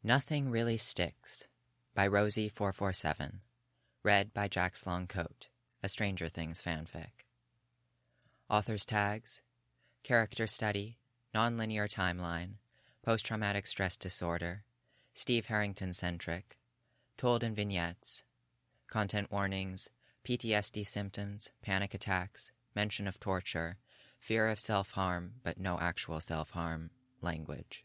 Nothing Really Sticks by Rosie447. Read by Jack Longcoat, a Stranger Things fanfic. Author's tags: character study, nonlinear timeline, post-traumatic stress disorder, Steve Harrington-centric, told in vignettes, content warnings, PTSD symptoms, panic attacks, mention of torture, fear of self-harm but no actual self-harm, language.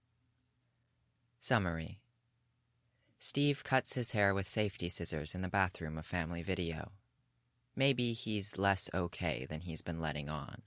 Summary. Steve cuts his hair with safety scissors in the bathroom of Family Video. Maybe he's less okay than he's been letting on.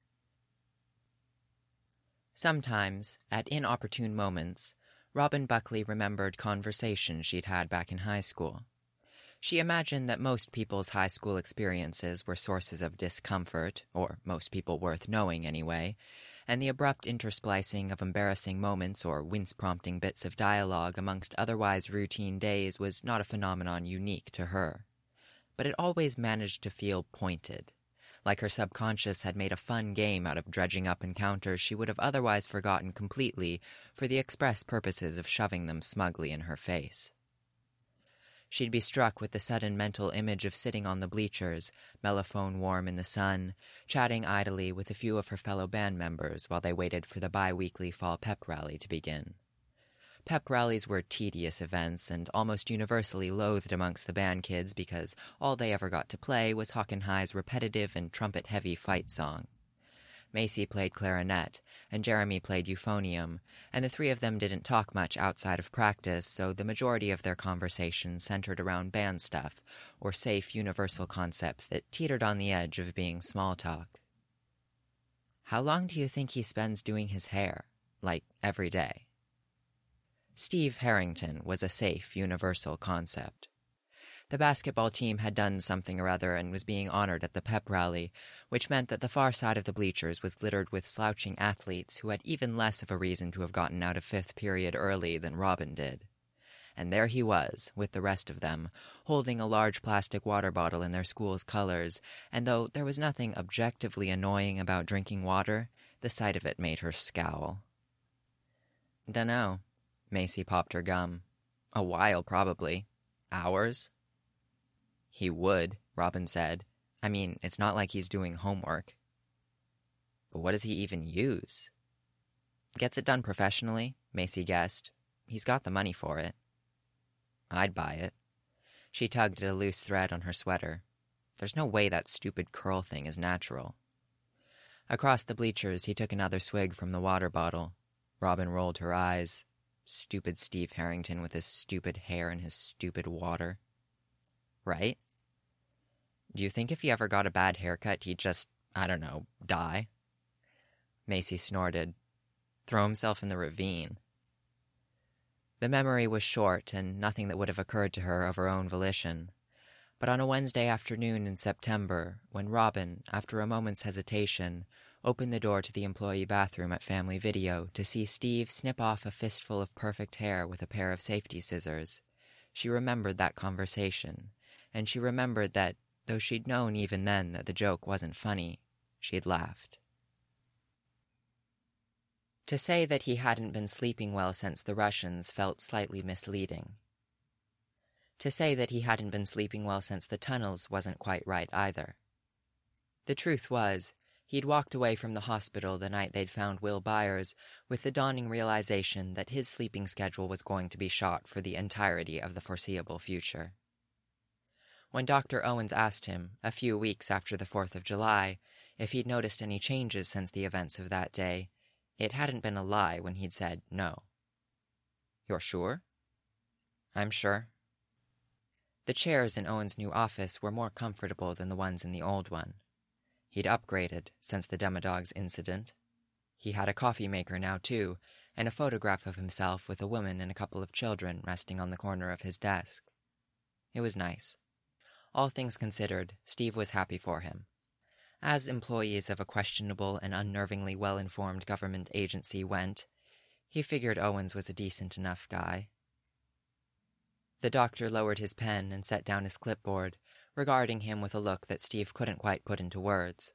Sometimes, at inopportune moments, Robin Buckley remembered conversations she'd had back in high school. She imagined that most people's high school experiences were sources of discomfort, or most people worth knowing anyway, and the abrupt intersplicing of embarrassing moments or wince-prompting bits of dialogue amongst otherwise routine days was not a phenomenon unique to her. But it always managed to feel pointed, like her subconscious had made a fun game out of dredging up encounters she would have otherwise forgotten completely for the express purposes of shoving them smugly in her face. She'd be struck with the sudden mental image of sitting on the bleachers, mellophone warm in the sun, chatting idly with a few of her fellow band members while they waited for the bi-weekly fall pep rally to begin. Pep rallies were tedious events and almost universally loathed amongst the band kids because all they ever got to play was Hockenheim's repetitive and trumpet-heavy fight song. Macy played clarinet, and Jeremy played euphonium, and the three of them didn't talk much outside of practice, so the majority of their conversation centered around band stuff, or safe universal concepts that teetered on the edge of being small talk. How long do you think he spends doing his hair? Like, every day? Steve Harrington was a safe universal concept. The basketball team had done something or other and was being honored at the pep rally, which meant that the far side of the bleachers was littered with slouching athletes who had even less of a reason to have gotten out of fifth period early than Robin did. And there he was, with the rest of them, holding a large plastic water bottle in their school's colors, and though there was nothing objectively annoying about drinking water, the sight of it made her scowl. "Dunno." Macy popped her gum. "A while, probably. Hours?" "He would," Robin said. "I mean, it's not like he's doing homework." "But what does he even use?" "Gets it done professionally," Macy guessed. "He's got the money for it." "I'd buy it." She tugged at a loose thread on her sweater. "There's no way that stupid curl thing is natural." Across the bleachers, he took another swig from the water bottle. Robin rolled her eyes. Stupid Steve Harrington with his stupid hair and his stupid water. Right? Do you think if he ever got a bad haircut, he'd just, I don't know, die? Macy snorted. Throw himself in the ravine. The memory was short and nothing that would have occurred to her of her own volition. But on a Wednesday afternoon in September, when Robin, after a moment's hesitation, opened the door to the employee bathroom at Family Video to see Steve snip off a fistful of perfect hair with a pair of safety scissors, she remembered that conversation, and she remembered that, though she'd known even then that the joke wasn't funny, she'd laughed. To say that he hadn't been sleeping well since the Russians felt slightly misleading. To say that he hadn't been sleeping well since the tunnels wasn't quite right either. The truth was, he'd walked away from the hospital the night they'd found Will Byers with the dawning realization that his sleeping schedule was going to be shot for the entirety of the foreseeable future. When Dr. Owens asked him, a few weeks after the 4th of July, if he'd noticed any changes since the events of that day, it hadn't been a lie when he'd said no. "You're sure?" "I'm sure." The chairs in Owens' new office were more comfortable than the ones in the old one. He'd upgraded since the Demodogs incident. He had a coffee maker now, too, and a photograph of himself with a woman and a couple of children resting on the corner of his desk. It was nice. All things considered, Steve was happy for him. As employees of a questionable and unnervingly well-informed government agency went, he figured Owens was a decent enough guy. The doctor lowered his pen and set down his clipboard, regarding him with a look that Steve couldn't quite put into words.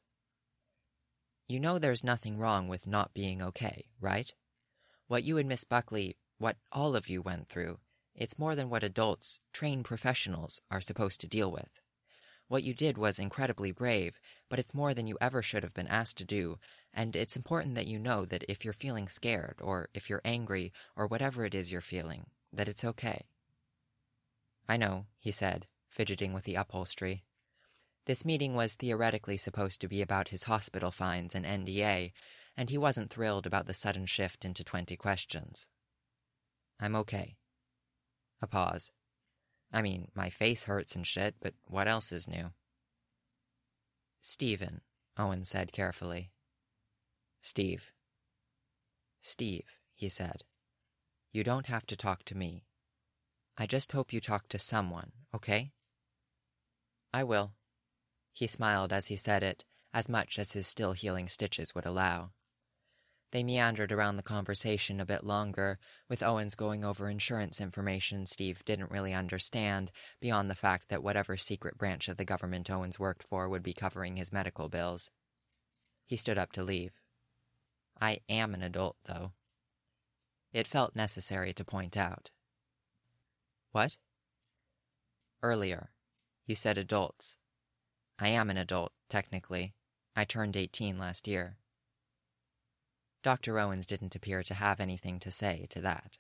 "You know there's nothing wrong with not being okay, right? What you and Miss Buckley, what all of you went through. It's more than what adults, trained professionals, are supposed to deal with. What you did was incredibly brave, but it's more than you ever should have been asked to do, and it's important that you know that if you're feeling scared, or if you're angry, or whatever it is you're feeling, that it's okay. I know, he said, fidgeting with the upholstery. This meeting was theoretically supposed to be about his hospital fines and NDA, and he wasn't thrilled about the sudden shift into 20 questions. I'm okay. A pause. I mean, my face hurts and shit, but what else is new? Stephen, Owen said carefully. Steve. Steve, he said. You don't have to talk to me. I just hope you talk to someone, okay? I will. He smiled as he said it, as much as his still-healing stitches would allow. They meandered around the conversation a bit longer, with Owens going over insurance information Steve didn't really understand, beyond the fact that whatever secret branch of the government Owens worked for would be covering his medical bills. He stood up to leave. I am an adult, though. It felt necessary to point out. What? Earlier, you said adults. I am an adult, technically. I turned 18 last year. Dr. Owens didn't appear to have anything to say to that.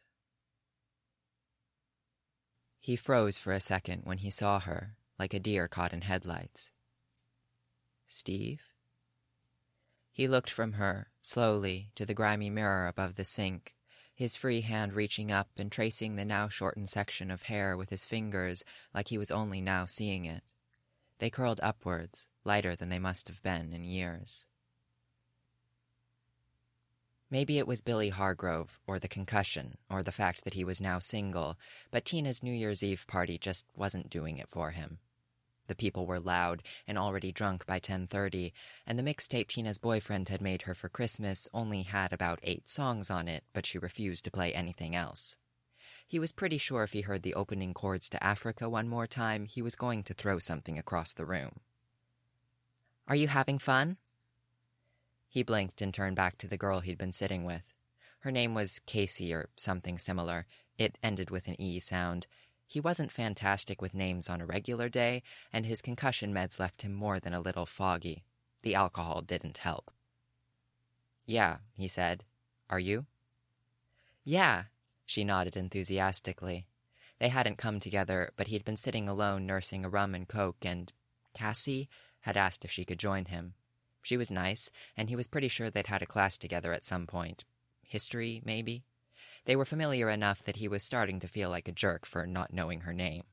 He froze for a second when he saw her, like a deer caught in headlights. Steve? He looked from her, slowly, to the grimy mirror above the sink, his free hand reaching up and tracing the now shortened section of hair with his fingers like he was only now seeing it. They curled upwards, lighter than they must have been in years. Maybe it was Billy Hargrove, or the concussion, or the fact that he was now single, but Tina's New Year's Eve party just wasn't doing it for him. The people were loud and already drunk by 10:30, and the mixtape Tina's boyfriend had made her for Christmas only had about 8 songs on it, but she refused to play anything else. He was pretty sure if he heard the opening chords to Africa one more time, he was going to throw something across the room. Are you having fun? He blinked and turned back to the girl he'd been sitting with. Her name was Casey or something similar. It ended with an E sound. He wasn't fantastic with names on a regular day, and his concussion meds left him more than a little foggy. The alcohol didn't help. Yeah, he said. Are you? Yeah, she nodded enthusiastically. They hadn't come together, but he'd been sitting alone nursing a rum and coke, and Cassie had asked if she could join him. She was nice, and he was pretty sure they'd had a class together at some point. History, maybe? They were familiar enough that he was starting to feel like a jerk for not knowing her name.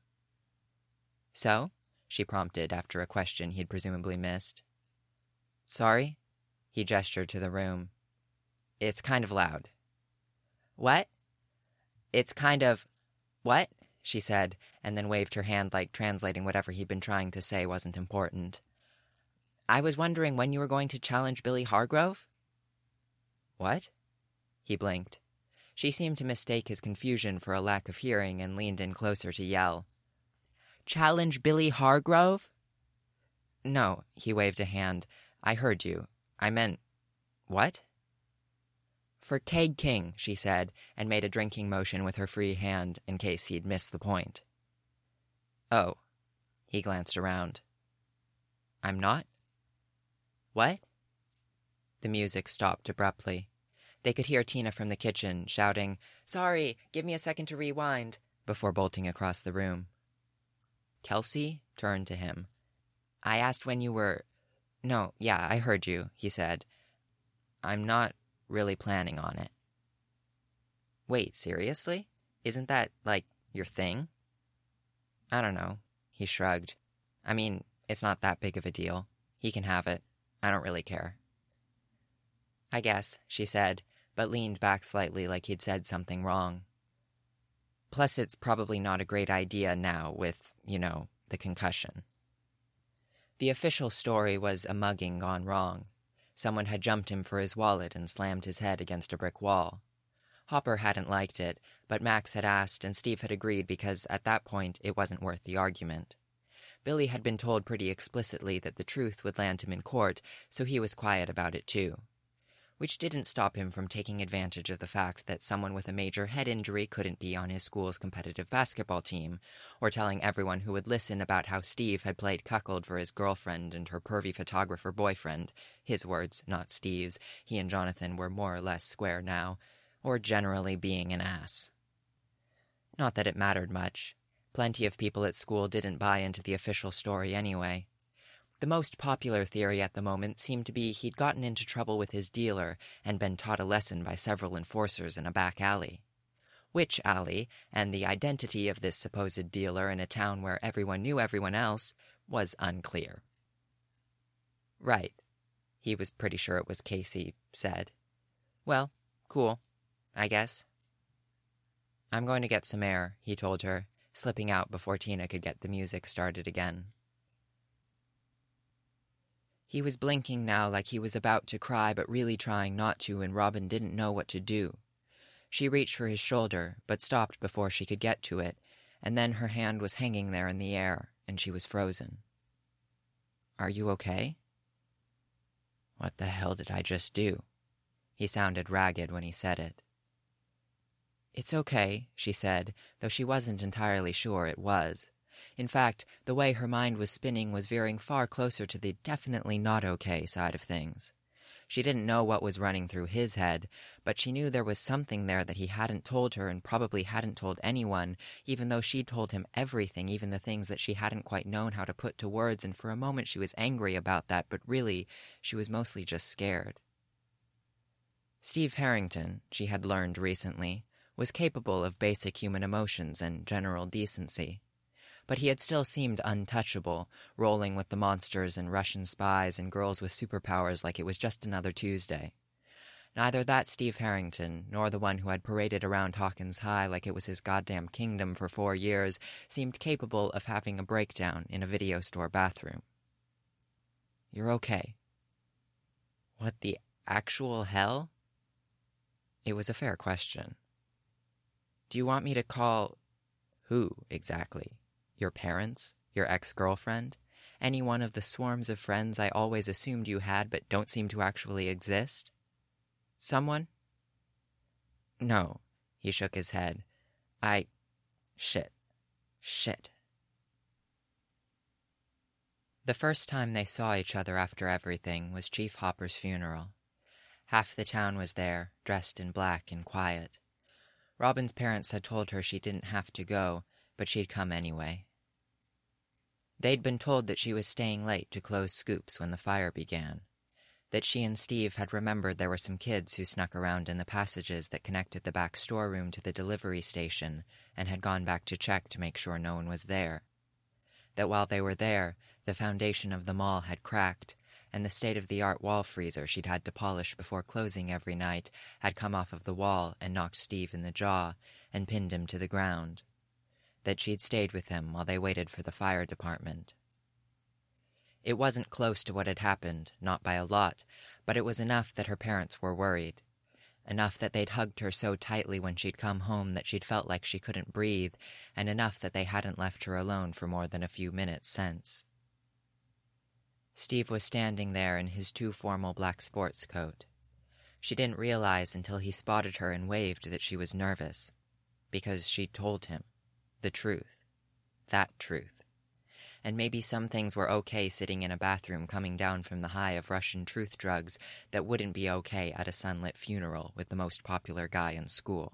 So? She prompted after a question he'd presumably missed. Sorry? He gestured to the room. It's kind of loud. What? It's kind of... What? She said, and then waved her hand like translating whatever he'd been trying to say wasn't important. I was wondering when you were going to challenge Billy Hargrove? What? He blinked. She seemed to mistake his confusion for a lack of hearing and leaned in closer to yell. Challenge Billy Hargrove? No, he waved a hand. I heard you. I meant... What? For Keg King, she said, and made a drinking motion with her free hand in case he'd missed the point. Oh. He glanced around. I'm not? What? The music stopped abruptly. They could hear Tina from the kitchen shouting, Sorry, give me a second to rewind, before bolting across the room. Kelsey turned to him. I asked when you were... No, yeah, I heard you, he said. I'm not really planning on it. Wait, seriously? Isn't that, like, your thing? I don't know, he shrugged. I mean, it's not that big of a deal. He can have it. I don't really care. I guess, she said, but leaned back slightly like he'd said something wrong. Plus, it's probably not a great idea now with, the concussion. The official story was a mugging gone wrong. Someone had jumped him for his wallet and slammed his head against a brick wall. Hopper hadn't liked it, but Max had asked and Steve had agreed because at that point it wasn't worth the argument. Billy had been told pretty explicitly that the truth would land him in court, so he was quiet about it too. which didn't stop him from taking advantage of the fact that someone with a major head injury couldn't be on his school's competitive basketball team, or telling everyone who would listen about how Steve had played cuckold for his girlfriend and her pervy photographer boyfriend, his words, not Steve's, he and Jonathan were more or less square now, or generally being an ass. Not that it mattered much. Plenty of people at school didn't buy into the official story anyway. The most popular theory at the moment seemed to be he'd gotten into trouble with his dealer and been taught a lesson by several enforcers in a back alley. Which alley, and the identity of this supposed dealer in a town where everyone knew everyone else, was unclear. Right. He was pretty sure it was Casey, said. Well, cool, I guess. I'm going to get some air, he told her, slipping out before Tina could get the music started again. He was blinking now like he was about to cry but really trying not to, and Robin didn't know what to do. She reached for his shoulder, but stopped before she could get to it, and then her hand was hanging there in the air, and she was frozen. Are you okay? What the hell did I just do? He sounded ragged when he said it. It's okay, she said, though she wasn't entirely sure it was. In fact, the way her mind was spinning was veering far closer to the definitely not okay side of things. She didn't know what was running through his head, but she knew there was something there that he hadn't told her and probably hadn't told anyone, even though she'd told him everything, even the things that she hadn't quite known how to put to words, and for a moment she was angry about that, but really, she was mostly just scared. Steve Harrington, she had learned recently, was capable of basic human emotions and general decency. But he had still seemed untouchable, rolling with the monsters and Russian spies and girls with superpowers like it was just another Tuesday. Neither that Steve Harrington, nor the one who had paraded around Hawkins High like it was his goddamn kingdom for 4 years, seemed capable of having a breakdown in a video store bathroom. You're okay. What the actual hell? It was a fair question. Do you want me to call... Who, exactly? Your parents? Your ex-girlfriend? Any one of the swarms of friends I always assumed you had but don't seem to actually exist? Someone? No, he shook his head. Shit. The first time they saw each other after everything was Chief Hopper's funeral. Half the town was there, dressed in black and quiet. Robin's parents had told her she didn't have to go, but she'd come anyway. They'd been told that she was staying late to close Scoops when the fire began, that she and Steve had remembered there were some kids who snuck around in the passages that connected the back storeroom to the delivery station and had gone back to check to make sure no one was there, that while they were there, the foundation of the mall had cracked, and the state-of-the-art wall freezer she'd had to polish before closing every night had come off of the wall and knocked Steve in the jaw and pinned him to the ground, that she'd stayed with him while they waited for the fire department. It wasn't close to what had happened, not by a lot, but it was enough that her parents were worried. Enough that they'd hugged her so tightly when she'd come home that she'd felt like she couldn't breathe, and enough that they hadn't left her alone for more than a few minutes since. Steve was standing there in his too formal black sports coat. She didn't realize until he spotted her and waved that she was nervous, because she'd told him. The truth. That truth. And maybe some things were okay sitting in a bathroom coming down from the high of Russian truth drugs that wouldn't be okay at a sunlit funeral with the most popular guy in school.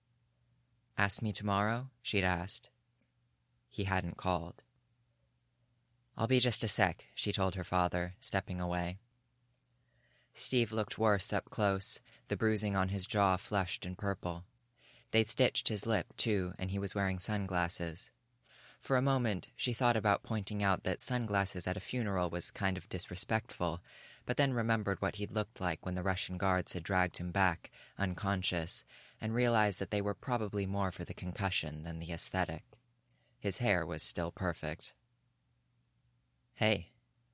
Ask me tomorrow? She'd asked. He hadn't called. I'll be just a sec, she told her father, stepping away. Steve looked worse up close, the bruising on his jaw flushed and purple. They'd stitched his lip, too, and he was wearing sunglasses. For a moment, she thought about pointing out that sunglasses at a funeral was kind of disrespectful, but then remembered what he'd looked like when the Russian guards had dragged him back, unconscious, and realized that they were probably more for the concussion than the aesthetic. His hair was still perfect. Hey,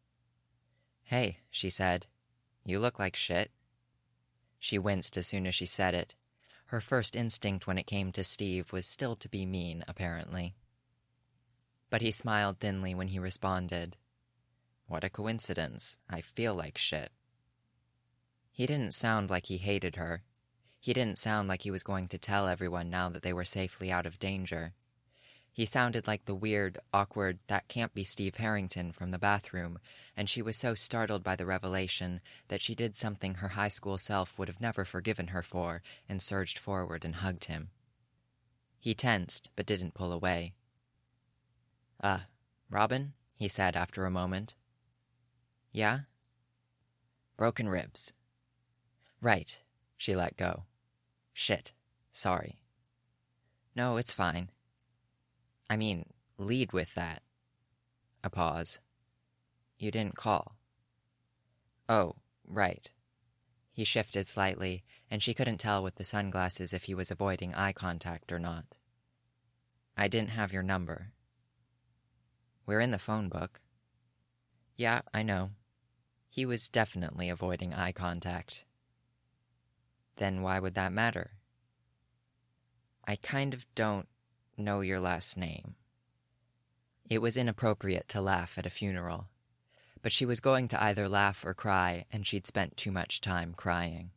she said. You look like shit. She winced as soon as she said it. Her first instinct when it came to Steve was still to be mean, apparently. But he smiled thinly when he responded. What a coincidence. I feel like shit. He didn't sound like he hated her. He didn't sound like he was going to tell everyone now that they were safely out of danger. He sounded like the weird, awkward, that can't be Steve Harrington from the bathroom, and she was so startled by the revelation that she did something her high school self would have never forgiven her for and surged forward and hugged him. He tensed, but didn't pull away. Robin?" he said after a moment. "Yeah?" "Broken ribs." "Right." She let go. "Shit. Sorry." "No, it's fine." "I mean, lead with that." A pause. "You didn't call." "Oh, right." He shifted slightly, and she couldn't tell with the sunglasses if he was avoiding eye contact or not. "I didn't have your number." "We're in the phone book." "Yeah, I know." He was definitely avoiding eye contact. "Then why would that matter?" "I kind of don't know your last name." It was inappropriate to laugh at a funeral, but she was going to either laugh or cry, and she'd spent too much time crying.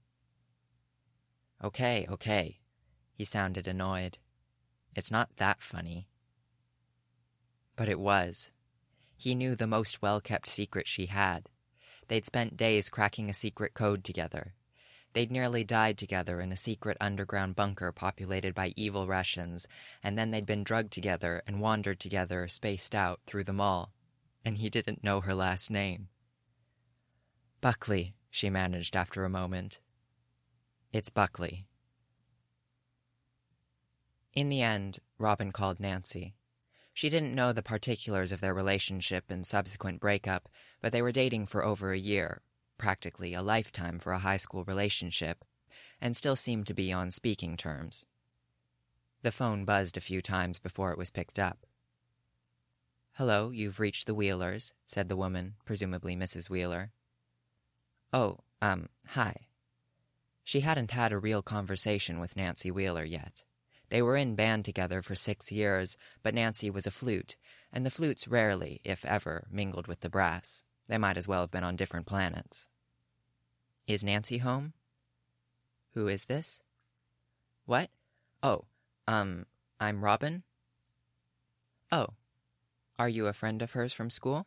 Okay. He sounded annoyed. "It's not that funny." But it was. He knew the most well-kept secret she had. They'd spent days cracking a secret code together. They'd nearly died together in a secret underground bunker populated by evil Russians, and then they'd been drugged together and wandered together, spaced out, through the mall. And he didn't know her last name. "Buckley," she managed after a moment. "It's Buckley." In the end, Robin called Nancy. She didn't know the particulars of their relationship and subsequent breakup, but they were dating for over a year, practically a lifetime for a high school relationship, and still seemed to be on speaking terms. The phone buzzed a few times before it was picked up. "Hello, you've reached the Wheelers," said the woman, presumably Mrs. Wheeler. "Oh, hi." She hadn't had a real conversation with Nancy Wheeler yet. They were in band together for 6 years, but Nancy was a flute, and the flutes rarely, if ever, mingled with the brass. They might as well have been on different planets. "Is Nancy home?" "Who is this?" "What? Oh, I'm Robin." "Oh. Are you a friend of hers from school?"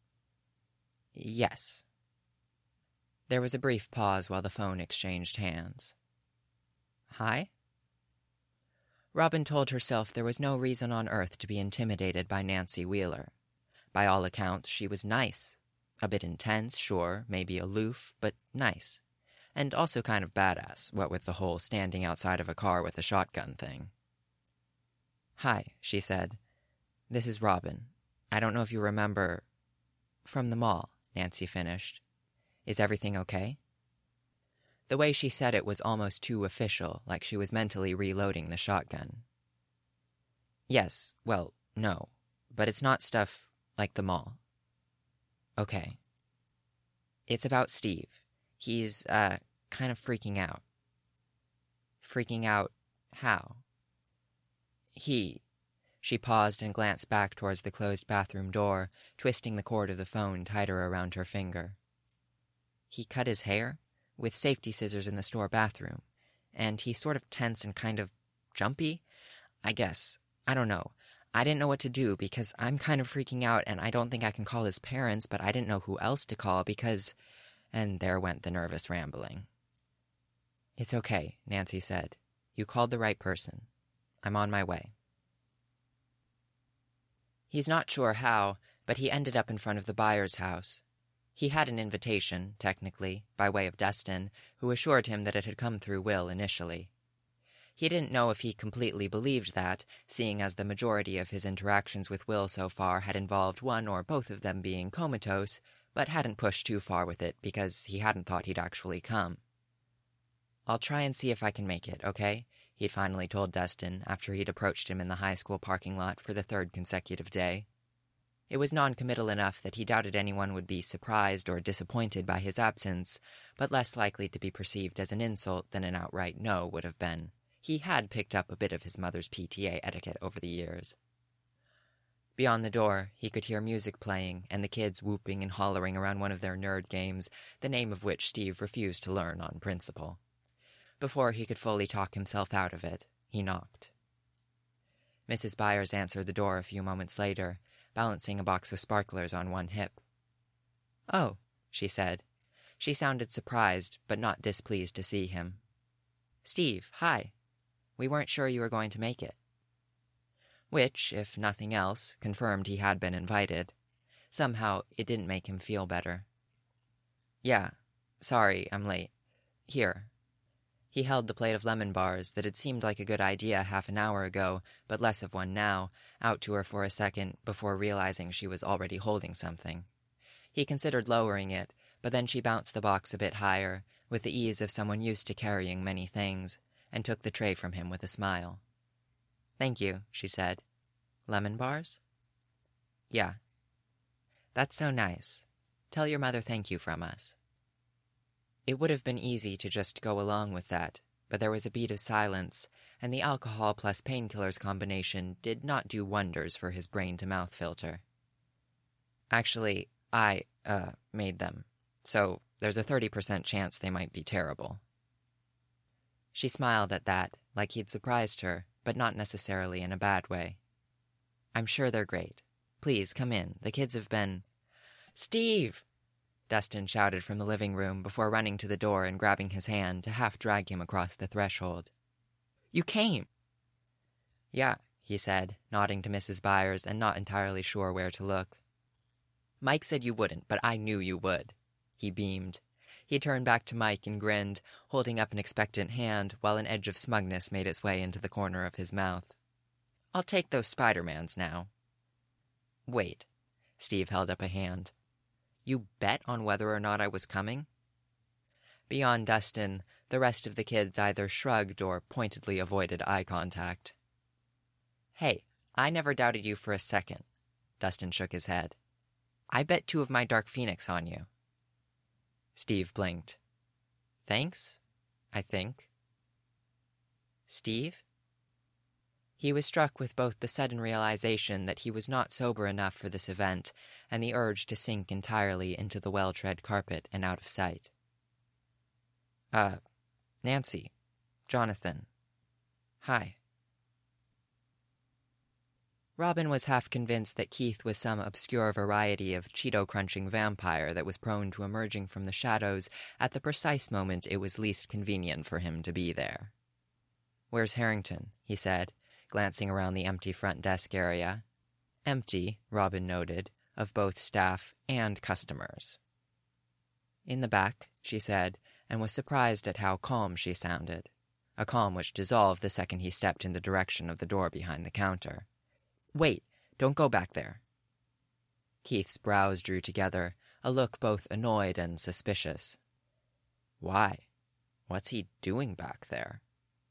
"Yes." There was a brief pause while the phone exchanged hands. "Hi?" Robin told herself there was no reason on earth to be intimidated by Nancy Wheeler. By all accounts, she was nice. A bit intense, sure, maybe aloof, but nice. And also kind of badass, what with the whole standing outside of a car with a shotgun thing. "Hi," she said. "This is Robin. I don't know if you remember—" "From the mall," Nancy finished. "Is everything okay?" The way she said it was almost too official, like she was mentally reloading the shotgun. "Yes, well, no. But it's not stuff like the mall." "Okay." "It's about Steve. He's, kind of freaking out." "Freaking out how?" She paused and glanced back towards the closed bathroom door, twisting the cord of the phone tighter around her finger. "He cut his hair with safety scissors in the store bathroom, and he's sort of tense and kind of jumpy, I guess. I don't know. I didn't know what to do because I'm kind of freaking out, and I don't think I can call his parents, but I didn't know who else to call because..." And there went the nervous rambling. "It's okay," Nancy said. "You called the right person. I'm on my way." He's not sure how, but he ended up in front of the buyer's house. He had an invitation, technically, by way of Destin, who assured him that it had come through Will initially. He didn't know if he completely believed that, seeing as the majority of his interactions with Will so far had involved one or both of them being comatose, but hadn't pushed too far with it because he hadn't thought he'd actually come. "I'll try and see if I can make it, okay?" he'd finally told Destin after he'd approached him in the high school parking lot for the 3rd consecutive day. It was non-committal enough that he doubted anyone would be surprised or disappointed by his absence, but less likely to be perceived as an insult than an outright no would have been. He had picked up a bit of his mother's PTA etiquette over the years. Beyond the door, he could hear music playing and the kids whooping and hollering around one of their nerd games, the name of which Steve refused to learn on principle. Before he could fully talk himself out of it, he knocked. Mrs. Byers answered the door a few moments later, balancing a box of sparklers on one hip. "Oh," she said. She sounded surprised, but not displeased to see him. "Steve, hi. We weren't sure you were going to make it." Which, if nothing else, confirmed he had been invited. Somehow, it didn't make him feel better. "Yeah, sorry, I'm late. Here." He held the plate of lemon bars that had seemed like a good idea half an hour ago, but less of one now, out to her for a second before realizing she was already holding something. He considered lowering it, but then she bounced the box a bit higher, with the ease of someone used to carrying many things, and took the tray from him with a smile. "Thank you," she said. "Lemon bars?" "Yeah." "That's so nice. Tell your mother thank you from us." It would have been easy to just go along with that, but there was a beat of silence, and the alcohol plus painkillers combination did not do wonders for his brain-to-mouth filter. "Actually, I made them, so there's a 30% chance they might be terrible." She smiled at that, like he'd surprised her, but not necessarily in a bad way. "I'm sure they're great. Please, come in. The kids have been—" "Steve!" Dustin shouted from the living room before running to the door and grabbing his hand to half drag him across the threshold. "You came!" "Yeah," he said, nodding to Mrs. Byers and not entirely sure where to look. "Mike said you wouldn't, but I knew you would." He beamed. He turned back to Mike and grinned, holding up an expectant hand while an edge of smugness made its way into the corner of his mouth. "I'll take those Spider-Mans now." "Wait." Steve held up a hand. "You bet on whether or not I was coming?" Beyond Dustin, the rest of the kids either shrugged or pointedly avoided eye contact. "Hey, I never doubted you for a second." Dustin shook his head. "I bet 2 of my Dark Phoenix on you." Steve blinked. "Thanks, I think." "Steve?" He was struck with both the sudden realization that he was not sober enough for this event and the urge to sink entirely into the well-tread carpet and out of sight. Nancy. Jonathan. Hi." Robin was half convinced that Keith was some obscure variety of Cheeto-crunching vampire that was prone to emerging from the shadows at the precise moment it was least convenient for him to be there. "Where's Harrington?" he said, glancing around the empty front desk area. Empty, Robin noted, of both staff and customers. "In the back," she said, and was surprised at how calm she sounded, a calm which dissolved the second he stepped in the direction of the door behind the counter. "Wait, don't go back there." Keith's brows drew together, a look both annoyed and suspicious. "Why? What's he doing back there?"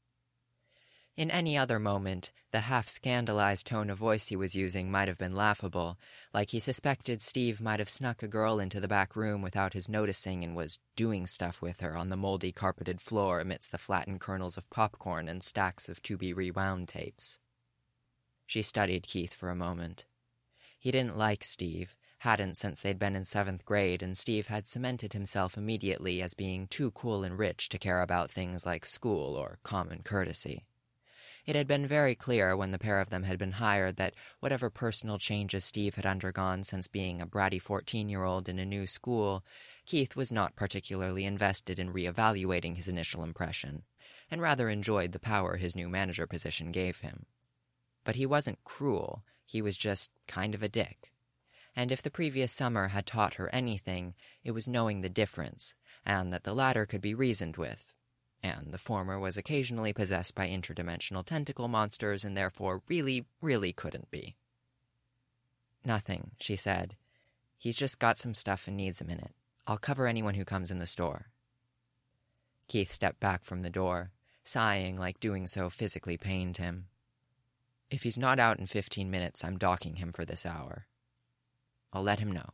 In any other moment, the half-scandalized tone of voice he was using might have been laughable, like he suspected Steve might have snuck a girl into the back room without his noticing and was doing stuff with her on the moldy carpeted floor amidst the flattened kernels of popcorn and stacks of to-be-rewound tapes. She studied Keith for a moment. He didn't like Steve, hadn't since they'd been in 7th grade, and Steve had cemented himself immediately as being too cool and rich to care about things like school or common courtesy. It had been very clear when the pair of them had been hired that whatever personal changes Steve had undergone since being a bratty 14-year-old in a new school, Keith was not particularly invested in reevaluating his initial impression, and rather enjoyed the power his new manager position gave him. But he wasn't cruel, he was just kind of a dick. And if the previous summer had taught her anything, it was knowing the difference, and that the latter could be reasoned with, and the former was occasionally possessed by interdimensional tentacle monsters and therefore really, really couldn't be. "Nothing," she said. "He's just got some stuff and needs a minute. I'll cover anyone who comes in the store." Keith stepped back from the door, sighing like doing so physically pained him. "If he's not out in 15 minutes, I'm docking him for this hour. I'll let him know."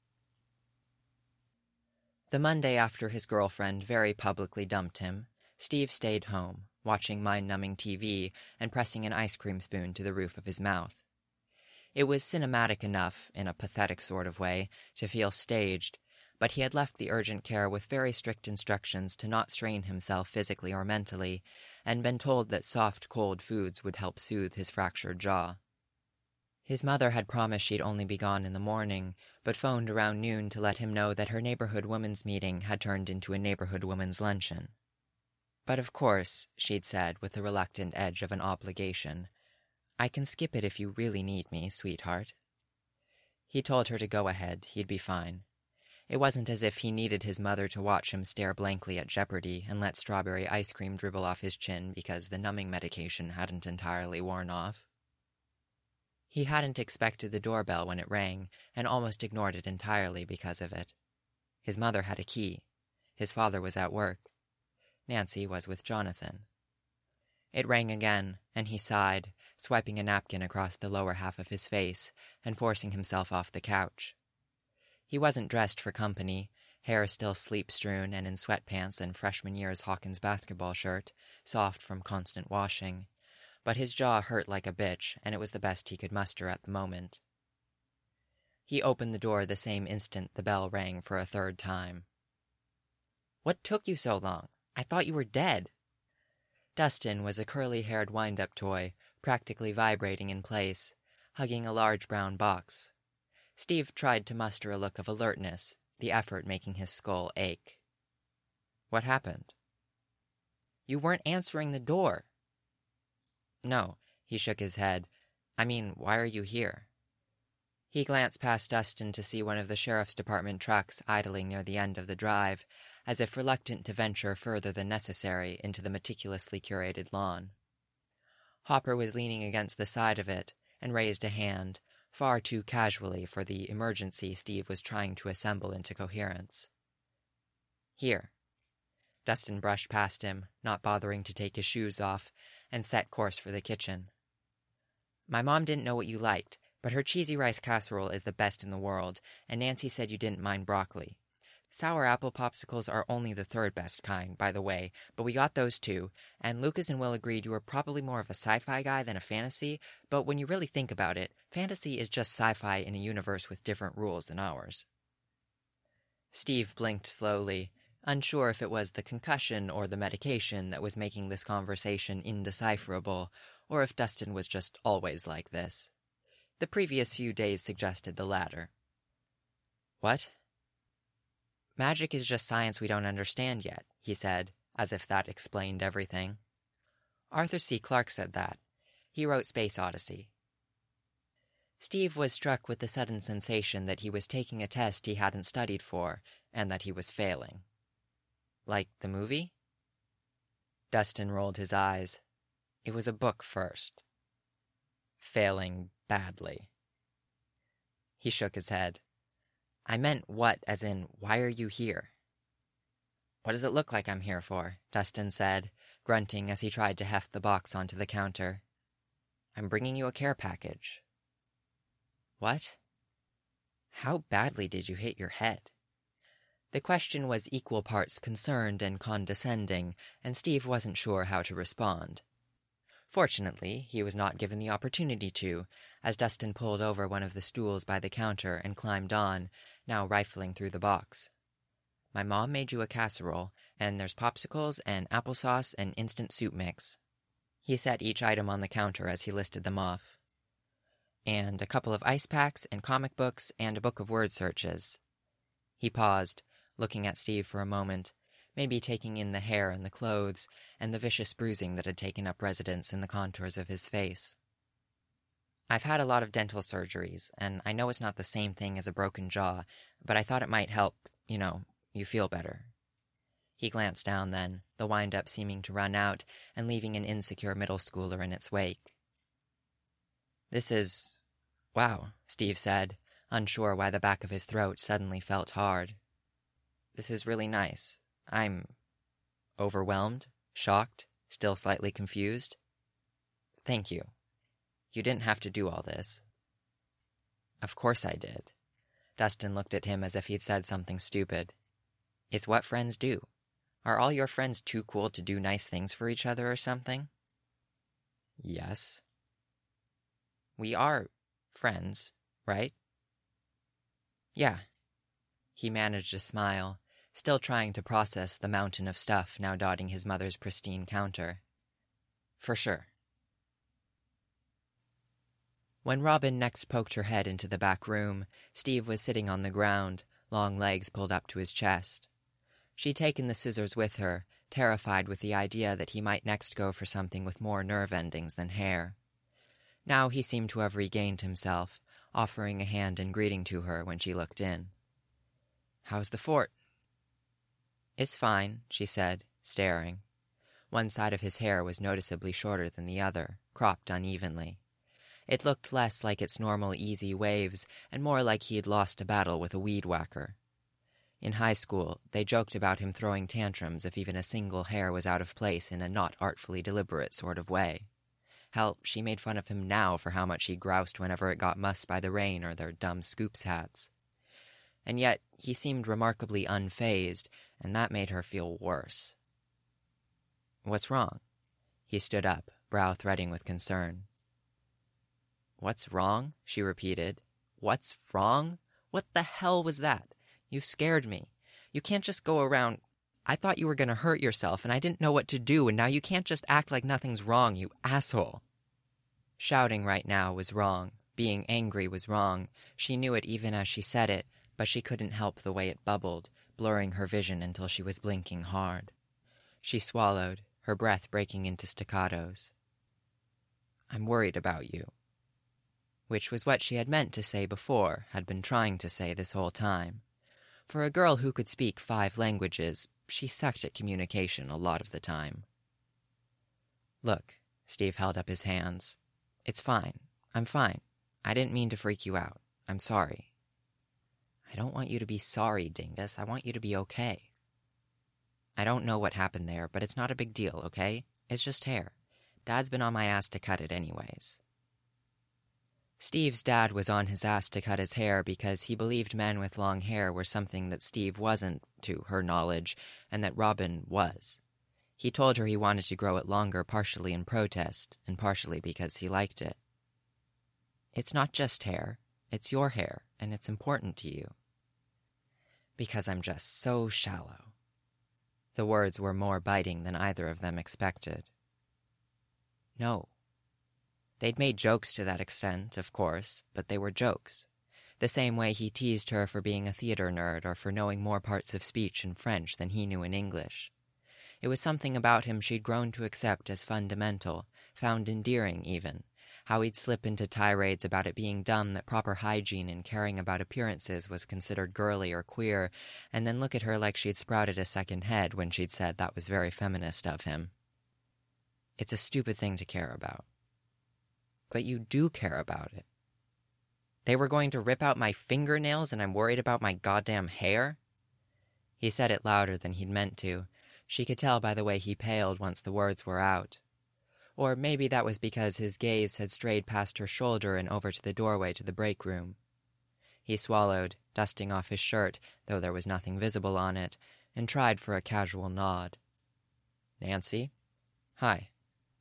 The Monday after his girlfriend very publicly dumped him, Steve stayed home, watching mind-numbing TV and pressing an ice cream spoon to the roof of his mouth. It was cinematic enough, in a pathetic sort of way, to feel staged, but he had left the urgent care with very strict instructions to not strain himself physically or mentally, and been told that soft, cold foods would help soothe his fractured jaw. His mother had promised she'd only be gone in the morning, but phoned around noon to let him know that her neighborhood women's meeting had turned into a neighborhood women's luncheon. But of course, she'd said with the reluctant edge of an obligation, I can skip it if you really need me, sweetheart. He told her to go ahead, he'd be fine. It wasn't as if he needed his mother to watch him stare blankly at Jeopardy and let strawberry ice cream dribble off his chin because the numbing medication hadn't entirely worn off. He hadn't expected the doorbell when it rang, and almost ignored it entirely because of it. His mother had a key. His father was at work. Nancy was with Jonathan. It rang again, and he sighed, swiping a napkin across the lower half of his face and forcing himself off the couch. He wasn't dressed for company, hair still sleep-strewn and in sweatpants and freshman year's Hawkins basketball shirt, soft from constant washing, but his jaw hurt like a bitch, and it was the best he could muster at the moment. He opened the door the same instant the bell rang for a third time. What took you so long? I thought you were dead. Dustin was a curly-haired wind-up toy, practically vibrating in place, hugging a large brown box. Steve tried to muster a look of alertness, the effort making his skull ache. What happened? You weren't answering the door. No, he shook his head. I mean, why are you here? He glanced past Dustin to see one of the sheriff's department trucks idling near the end of the drive, as if reluctant to venture further than necessary into the meticulously curated lawn. Hopper was leaning against the side of it and raised a hand, far too casually for the emergency Steve was trying to assemble into coherence. Here. Dustin brushed past him, not bothering to take his shoes off, and set course for the kitchen. My mom didn't know what you liked, but her cheesy rice casserole is the best in the world, and Nancy said you didn't mind broccoli. Sour apple popsicles are only the third best kind, by the way, but we got those too, and Lucas and Will agreed you were probably more of a sci-fi guy than a fantasy, but when you really think about it, fantasy is just sci-fi in a universe with different rules than ours. Steve blinked slowly, unsure if it was the concussion or the medication that was making this conversation indecipherable, or if Dustin was just always like this. The previous few days suggested the latter. What? Magic is just science we don't understand yet, he said, as if that explained everything. Arthur C. Clarke said that. He wrote Space Odyssey. Steve was struck with the sudden sensation that he was taking a test he hadn't studied for, and that he was failing. Like the movie? Dustin rolled his eyes. It was a book first. Failing badly. He shook his head. I meant what, as in, why are you here? What does it look like I'm here for? Dustin said, grunting as he tried to heft the box onto the counter. I'm bringing you a care package. What? How badly did you hit your head? The question was equal parts concerned and condescending, and Steve wasn't sure how to respond. Fortunately, he was not given the opportunity to, as Dustin pulled over one of the stools by the counter and climbed on, now rifling through the box. My mom made you a casserole, and there's popsicles and applesauce and instant soup mix. He set each item on the counter as he listed them off. And a couple of ice packs and comic books and a book of word searches. He paused, looking at Steve for a moment, maybe taking in the hair and the clothes and the vicious bruising that had taken up residence in the contours of his face. I've had a lot of dental surgeries, and I know it's not the same thing as a broken jaw, but I thought it might help, you feel better. He glanced down then, the wind-up seeming to run out and leaving an insecure middle schooler in its wake. This is... wow, Steve said, unsure why the back of his throat suddenly felt hard. This is really nice. I'm overwhelmed, shocked, still slightly confused. Thank you. You didn't have to do all this. Of course I did. Dustin looked at him as if he'd said something stupid. It's what friends do. Are all your friends too cool to do nice things for each other or something? Yes. We are Friends, right? Yeah. He managed a smile, still trying to process the mountain of stuff now dotting his mother's pristine counter. For sure. When Robin next poked her head into the back room, Steve was sitting on the ground, long legs pulled up to his chest. She'd taken the scissors with her, terrified with the idea that he might next go for something with more nerve endings than hair. Now he seemed to have regained himself, offering a hand in greeting to her when she looked in. "How's the fort?" "It's fine," she said, staring. One side of his hair was noticeably shorter than the other, cropped unevenly. It looked less like its normal easy waves and more like he had lost a battle with a weed whacker. In high school, they joked about him throwing tantrums if even a single hair was out of place in a not artfully deliberate sort of way. Hell, she made fun of him now for how much he groused whenever it got mussed by the rain or their dumb scoops hats. And yet, he seemed remarkably unfazed, and that made her feel worse. "What's wrong?" He stood up, brow threading with concern. "What's wrong?" she repeated. "What's wrong? What the hell was that? You scared me. You can't just go around... I thought you were going to hurt yourself, and I didn't know what to do, and now you can't just act like nothing's wrong, you asshole." Shouting right now was wrong. Being angry was wrong. She knew it even as she said it, but she couldn't help the way it bubbled, blurring her vision until she was blinking hard. She swallowed, her breath breaking into staccatos. "I'm worried about you." Which was what she had meant to say before, had been trying to say this whole time. For a girl who could speak 5 languages, she sucked at communication a lot of the time. "Look," Steve held up his hands. "It's fine. I'm fine. I didn't mean to freak you out. I'm sorry." "I don't want you to be sorry, dingus. I want you to be okay." "I don't know what happened there, but it's not a big deal, okay? It's just hair. Dad's been on my ass to cut it anyways." Steve's dad was on his ass to cut his hair because he believed men with long hair were something that Steve wasn't, to her knowledge, and that Robin was. He told her he wanted to grow it longer partially in protest, and partially because he liked it. "It's not just hair. It's your hair, and it's important to you." "Because I'm just so shallow." The words were more biting than either of them expected. No. They'd made jokes to that extent, of course, but they were jokes. The same way he teased her for being a theater nerd or for knowing more parts of speech in French than he knew in English. It was something about him she'd grown to accept as fundamental, found endearing even, how he'd slip into tirades about it being dumb that proper hygiene and caring about appearances was considered girly or queer, and then look at her like she'd sprouted a second head when she'd said that was very feminist of him. It's a stupid thing to care about. But you do care about it. They were going to rip out my fingernails and I'm worried about my goddamn hair? He said it louder than he'd meant to. She could tell by the way he paled once the words were out. Or maybe that was because his gaze had strayed past her shoulder and over to the doorway to the break room. He swallowed, dusting off his shirt, though there was nothing visible on it, and tried for a casual nod. "Nancy? Hi."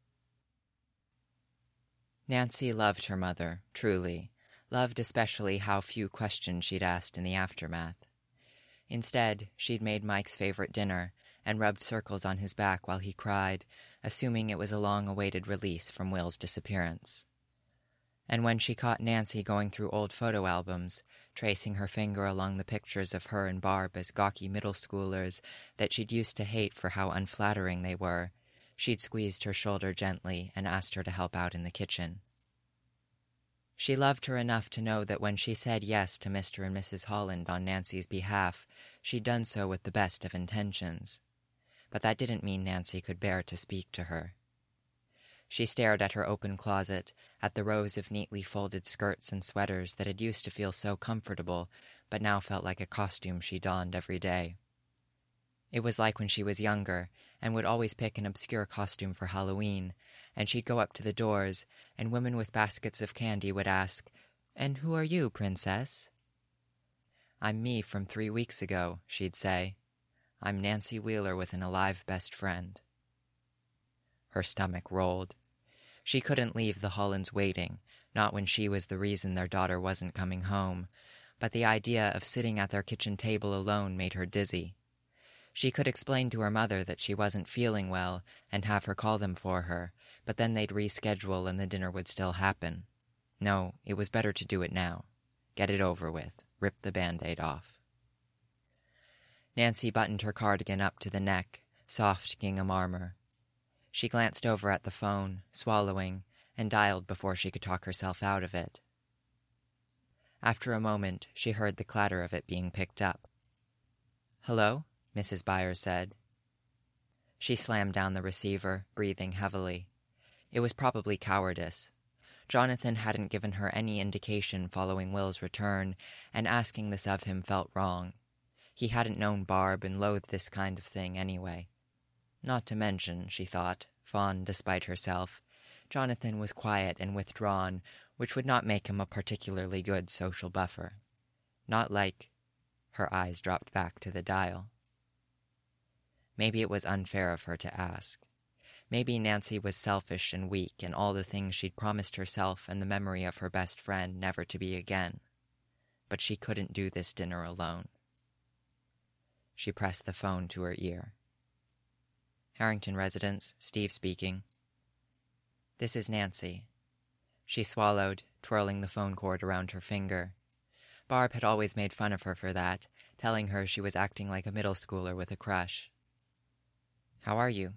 Nancy loved her mother, truly, loved especially how few questions she'd asked in the aftermath. Instead, she'd made Mike's favorite dinner and rubbed circles on his back while he cried, assuming it was a long-awaited release from Will's disappearance. And when she caught Nancy going through old photo albums, tracing her finger along the pictures of her and Barb as gawky middle schoolers that she'd used to hate for how unflattering they were, she'd squeezed her shoulder gently and asked her to help out in the kitchen. She loved her enough to know that when she said yes to Mr. and Mrs. Holland on Nancy's behalf, she'd done so with the best of intentions. But that didn't mean Nancy could bear to speak to her. She stared at her open closet, at the rows of neatly folded skirts and sweaters that had used to feel so comfortable, but now felt like a costume she donned every day. It was like when she was younger, and would always pick an obscure costume for Halloween, and she'd go up to the doors, and women with baskets of candy would ask, "And who are you, princess?" "I'm me from 3 weeks ago," she'd say. "I'm Nancy Wheeler with an alive best friend." Her stomach rolled. She couldn't leave the Hollands waiting, not when she was the reason their daughter wasn't coming home, but the idea of sitting at their kitchen table alone made her dizzy. She could explain to her mother that she wasn't feeling well and have her call them for her, but then they'd reschedule and the dinner would still happen. No, it was better to do it now. Get it over with. Rip the Band-Aid off. Nancy buttoned her cardigan up to the neck, soft gingham armor. She glanced over at the phone, swallowing, and dialed before she could talk herself out of it. After a moment, she heard the clatter of it being picked up. "Hello?" Mrs. Byers said. She slammed down the receiver, breathing heavily. It was probably cowardice. Jonathan hadn't given her any indication following Will's return, and asking this of him felt wrong. He hadn't known Barb and loathed this kind of thing anyway. Not to mention, she thought, fond despite herself, Jonathan was quiet and withdrawn, which would not make him a particularly good social buffer. Not like... Her eyes dropped back to the dial. Maybe it was unfair of her to ask. Maybe Nancy was selfish and weak and all the things she'd promised herself and the memory of her best friend never to be again. But she couldn't do this dinner alone. She pressed the phone to her ear. Harrington Residence, Steve speaking. This is Nancy. She swallowed, twirling the phone cord around her finger. Barb had always made fun of her for that, telling her she was acting like a middle schooler with a crush. How are you?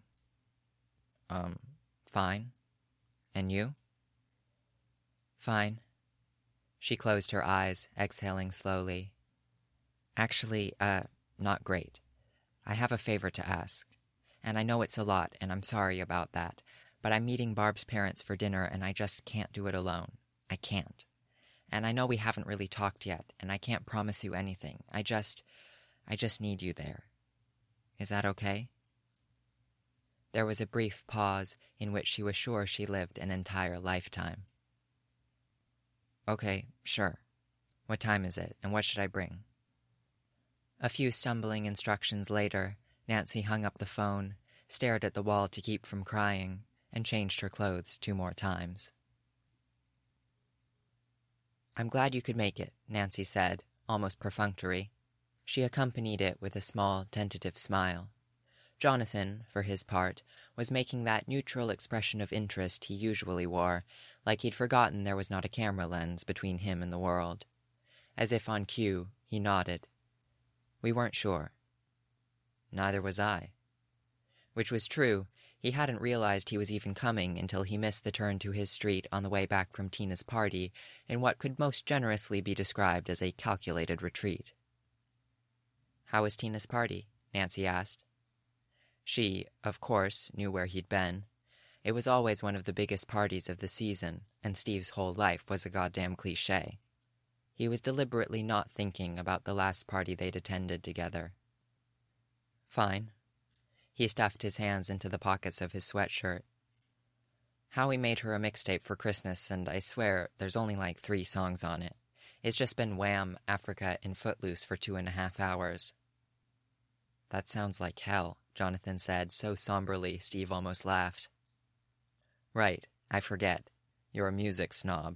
Fine. And you? Fine. She closed her eyes, exhaling slowly. Actually, not great. I have a favor to ask. And I know it's a lot, and I'm sorry about that, but I'm meeting Barb's parents for dinner, and I just can't do it alone. I can't. And I know we haven't really talked yet, and I can't promise you anything. I just need you there. Is that okay? There was a brief pause in which she was sure she lived an entire lifetime. Okay, sure. What time is it, and what should I bring? A few stumbling instructions later, Nancy hung up the phone, stared at the wall to keep from crying, and changed her clothes 2 more times. I'm glad you could make it, Nancy said, almost perfunctory. She accompanied it with a small, tentative smile. Jonathan, for his part, was making that neutral expression of interest he usually wore, like he'd forgotten there was not a camera lens between him and the world. As if on cue, he nodded. We weren't sure. Neither was I. Which was true. He hadn't realized he was even coming until he missed the turn to his street on the way back from Tina's party in what could most generously be described as a calculated retreat. How was Tina's party? Nancy asked. She, of course, knew where he'd been. It was always one of the biggest parties of the season, and Steve's whole life was a goddamn cliché. He was deliberately not thinking about the last party they'd attended together. Fine. He stuffed his hands into the pockets of his sweatshirt. Howie made her a mixtape for Christmas, and I swear there's only like 3 songs on it. It's just been Wham, Africa, and Footloose for 2.5 hours. That sounds like hell, Jonathan said, so somberly Steve almost laughed. Right, I forget. You're a music snob.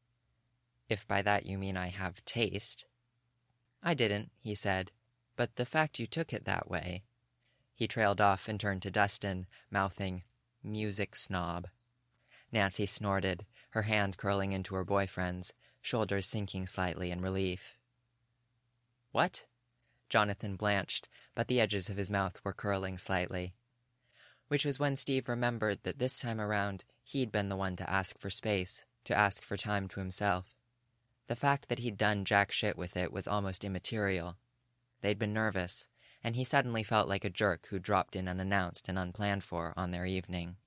If by that you mean I have taste. I didn't, he said, but the fact you took it that way. He trailed off and turned to Dustin, mouthing, music snob. Nancy snorted, her hand curling into her boyfriend's, shoulders sinking slightly in relief. What? Jonathan blanched, but the edges of his mouth were curling slightly. Which was when Steve remembered that this time around he'd been the one to ask for space, to ask for time to himself. The fact that he'd done jack shit with it was almost immaterial. They'd been nervous, and he suddenly felt like a jerk who dropped in unannounced and unplanned for on their evening.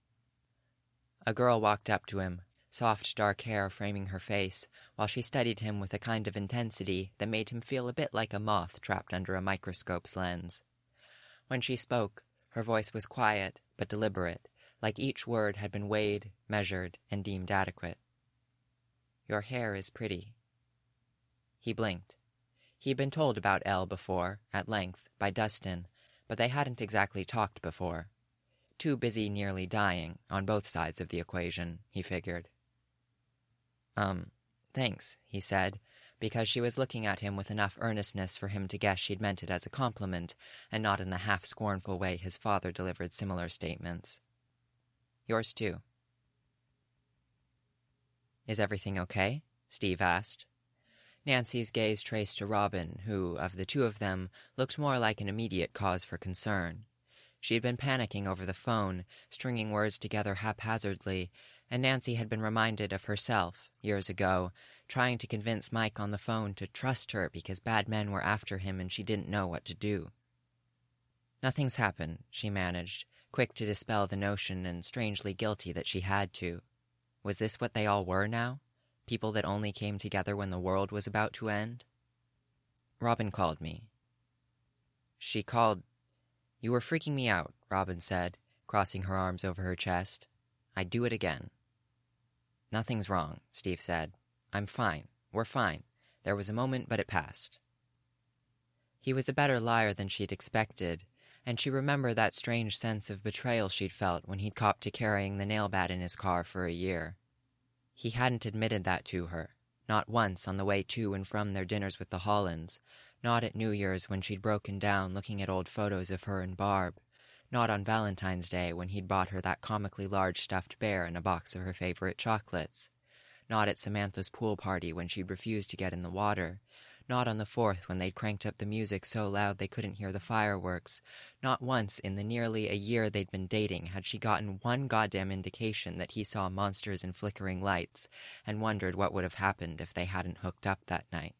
A girl walked up to him, soft dark hair framing her face, while she studied him with a kind of intensity that made him feel a bit like a moth trapped under a microscope's lens. When she spoke, her voice was quiet but deliberate, like each word had been weighed, measured, and deemed adequate. Your hair is pretty. He blinked. He'd been told about Elle before, at length, by Dustin, but they hadn't exactly talked before. Too busy nearly dying, on both sides of the equation, he figured. Thanks, he said, because she was looking at him with enough earnestness for him to guess she'd meant it as a compliment, and not in the half-scornful way his father delivered similar statements. Yours too. Is everything okay? Steve asked. Nancy's gaze traced to Robin, who, of the two of them, looked more like an immediate cause for concern. She had been panicking over the phone, stringing words together haphazardly, and Nancy had been reminded of herself, years ago, trying to convince Mike on the phone to trust her because bad men were after him and she didn't know what to do. Nothing's happened, she managed, quick to dispel the notion and strangely guilty that she had to. Was this what they all were now? People that only came together when the world was about to end? Robin called me. She called... You were freaking me out, Robin said, crossing her arms over her chest. I'd do it again. Nothing's wrong, Steve said. I'm fine. We're fine. There was a moment, but it passed. He was a better liar than she'd expected, and she remembered that strange sense of betrayal she'd felt when he'd copped to carrying the nail bat in his car for a year. He hadn't admitted that to her, not once on the way to and from their dinners with the Hollands, not at New Year's when she'd broken down looking at old photos of her and Barb, not on Valentine's Day when he'd bought her that comically large stuffed bear and a box of her favorite chocolates, not at Samantha's pool party when she'd refused to get in the water, not on the 4th when they'd cranked up the music so loud they couldn't hear the fireworks, not once in the nearly a year they'd been dating had she gotten one goddamn indication that he saw monsters and flickering lights and wondered what would have happened if they hadn't hooked up that night.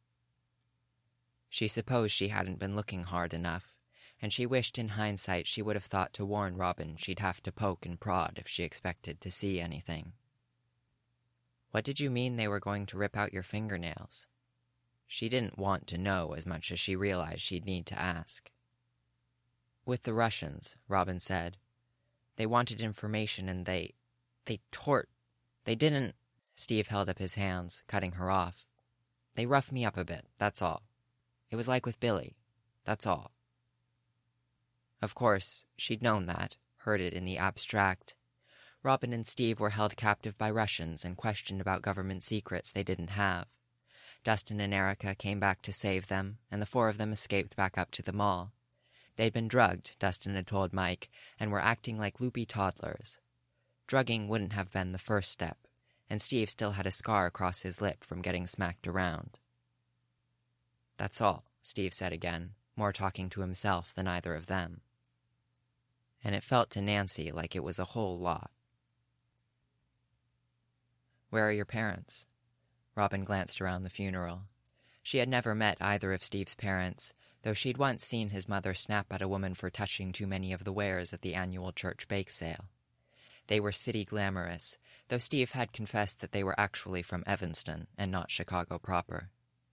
She supposed she hadn't been looking hard enough, and she wished in hindsight she would have thought to warn Robin she'd have to poke and prod if she expected to see anything. What did you mean they were going to rip out your fingernails? She didn't want to know as much as she realized she'd need to ask. With the Russians, Robin said. They wanted information and they didn't... Steve held up his hands, cutting her off. They roughed me up a bit, that's all. It was like with Billy, that's all. Of course, she'd known that, heard it in the abstract. Robin and Steve were held captive by Russians and questioned about government secrets they didn't have. Dustin and Erica came back to save them, and the 4 of them escaped back up to the mall. They'd been drugged, Dustin had told Mike, and were acting like loopy toddlers. Drugging wouldn't have been the first step, and Steve still had a scar across his lip from getting smacked around. That's all, Steve said again, more talking to himself than either of them. And it felt to Nancy like it was a whole lot. Where are your parents? Robin glanced around the funeral. She had never met either of Steve's parents, though she'd once seen his mother snap at a woman for touching too many of the wares at the annual church bake sale. They were city glamorous, though Steve had confessed that they were actually from Evanston and not Chicago proper.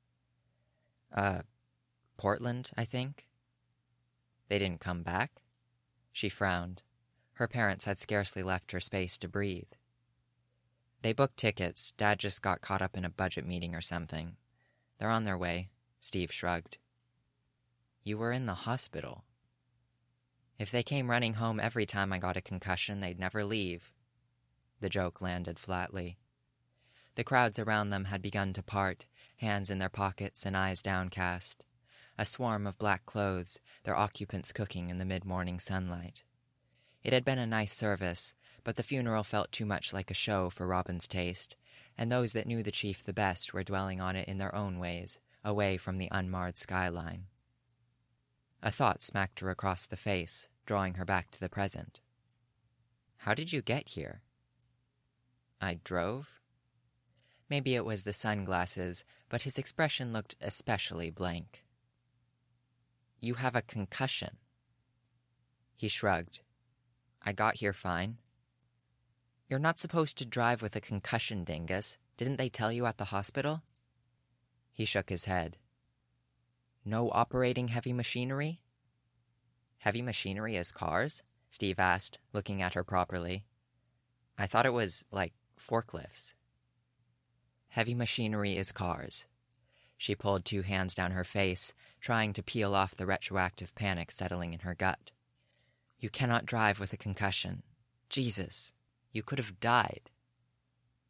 Portland, I think? They didn't come back? She frowned. Her parents had scarcely left her space to breathe. They booked tickets. Dad just got caught up in a budget meeting or something. They're on their way, Steve shrugged. You were in the hospital. If they came running home every time I got a concussion, they'd never leave. The joke landed flatly. The crowds around them had begun to part, hands in their pockets and eyes downcast. A swarm of black clothes, their occupants cooking in the mid-morning sunlight. It had been a nice service, but the funeral felt too much like a show for Robin's taste, and those that knew the chief the best were dwelling on it in their own ways, away from the unmarred skyline. A thought smacked her across the face, drawing her back to the present. How did you get here? I drove? Maybe it was the sunglasses, but his expression looked especially blank. You have a concussion. He shrugged. I got here fine. You're not supposed to drive with a concussion, dingus. Didn't they tell you at the hospital? He shook his head. No operating heavy machinery? Heavy machinery is cars? Steve asked, looking at her properly. I thought it was, like, forklifts. Heavy machinery is cars. She pulled 2 hands down her face, trying to peel off the retroactive panic settling in her gut. You cannot drive with a concussion. Jesus, you could have died.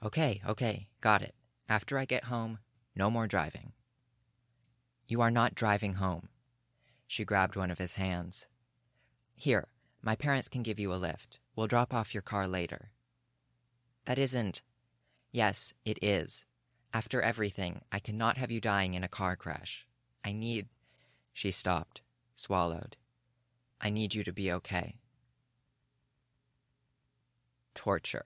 Okay, got it. After I get home, no more driving. You are not driving home. She grabbed one of his hands. Here, my parents can give you a lift. We'll drop off your car later. That isn't... Yes, it is. After everything, I cannot have you dying in a car crash. I need... She stopped, swallowed. I need you to be okay. Torture.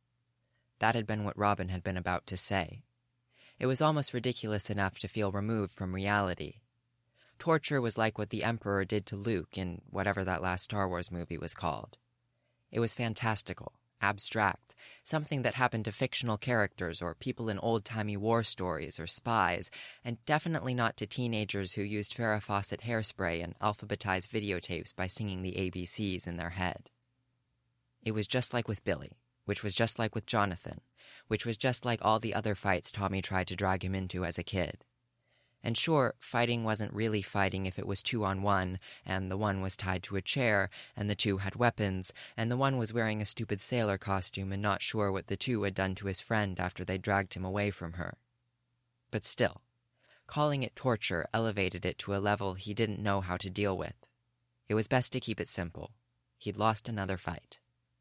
That had been what Robin had been about to say. It was almost ridiculous enough to feel removed from reality. Torture was like what the Emperor did to Luke in whatever that last Star Wars movie was called. It was fantastical, abstract, something that happened to fictional characters or people in old-timey war stories or spies, and definitely not to teenagers who used Farrah Fawcett hairspray and alphabetized videotapes by singing the ABCs in their head. It was just like with Billy, which was just like with Jonathan, which was just like all the other fights Tommy tried to drag him into as a kid. And sure, fighting wasn't really fighting if it was 2-on-1, and the one was tied to a chair, and the two had weapons, and the one was wearing a stupid sailor costume and not sure what the two had done to his friend after they dragged him away from her. But still, calling it torture elevated it to a level he didn't know how to deal with. It was best to keep it simple. He'd lost another fight.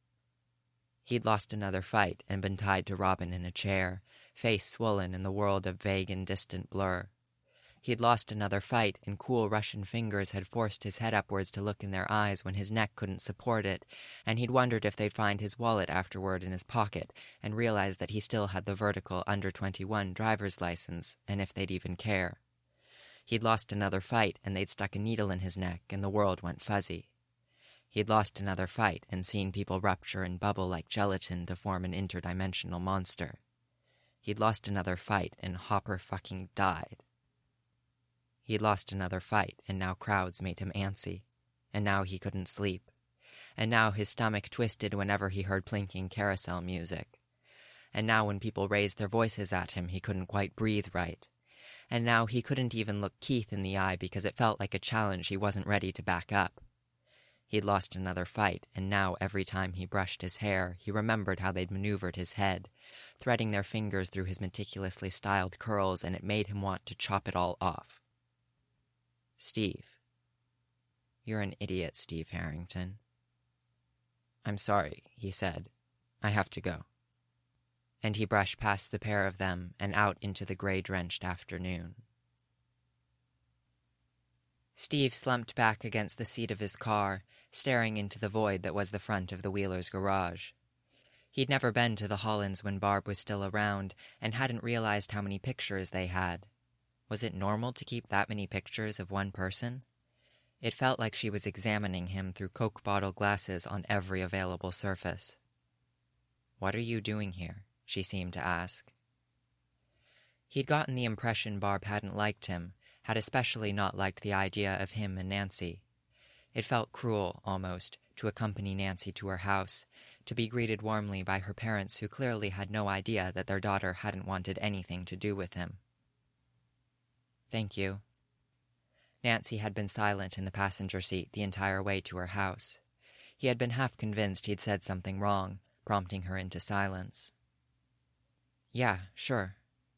He'd lost another fight and been tied to Robin in a chair, face swollen in the world of vague and distant blur. He'd lost another fight, and cool Russian fingers had forced his head upwards to look in their eyes when his neck couldn't support it, and he'd wondered if they'd find his wallet afterward in his pocket, and realized that he still had the vertical under-21 driver's license, and if they'd even care. He'd lost another fight, and they'd stuck a needle in his neck, and the world went fuzzy. He'd lost another fight, and seen people rupture and bubble like gelatin to form an interdimensional monster. He'd lost another fight, and Hopper fucking died. He'd lost another fight, and now crowds made him antsy. And now he couldn't sleep. And now his stomach twisted whenever he heard plinking carousel music. And now when people raised their voices at him, he couldn't quite breathe right. And now he couldn't even look Keith in the eye because it felt like a challenge he wasn't ready to back up. He'd lost another fight, and now every time he brushed his hair, he remembered how they'd maneuvered his head, threading their fingers through his meticulously styled curls, and it made him want to chop it all off. Steve. You're an idiot, Steve Harrington. I'm sorry, he said. I have to go. And he brushed past the pair of them and out into the gray-drenched afternoon. Steve slumped back against the seat of his car, staring into the void that was the front of the Wheelers' garage. He'd never been to the Hollands when Barb was still around and hadn't realized how many pictures they had. Was it normal to keep that many pictures of one person? It felt like she was examining him through Coke bottle glasses on every available surface. What are you doing here? She seemed to ask. He'd gotten the impression Barb hadn't liked him, had especially not liked the idea of him and Nancy. It felt cruel, almost, to accompany Nancy to her house, to be greeted warmly by her parents who clearly had no idea that their daughter hadn't wanted anything to do with him. Thank you. Nancy had been silent in the passenger seat the entire way to her house. He had been half convinced he'd said something wrong, prompting her into silence. Yeah, sure.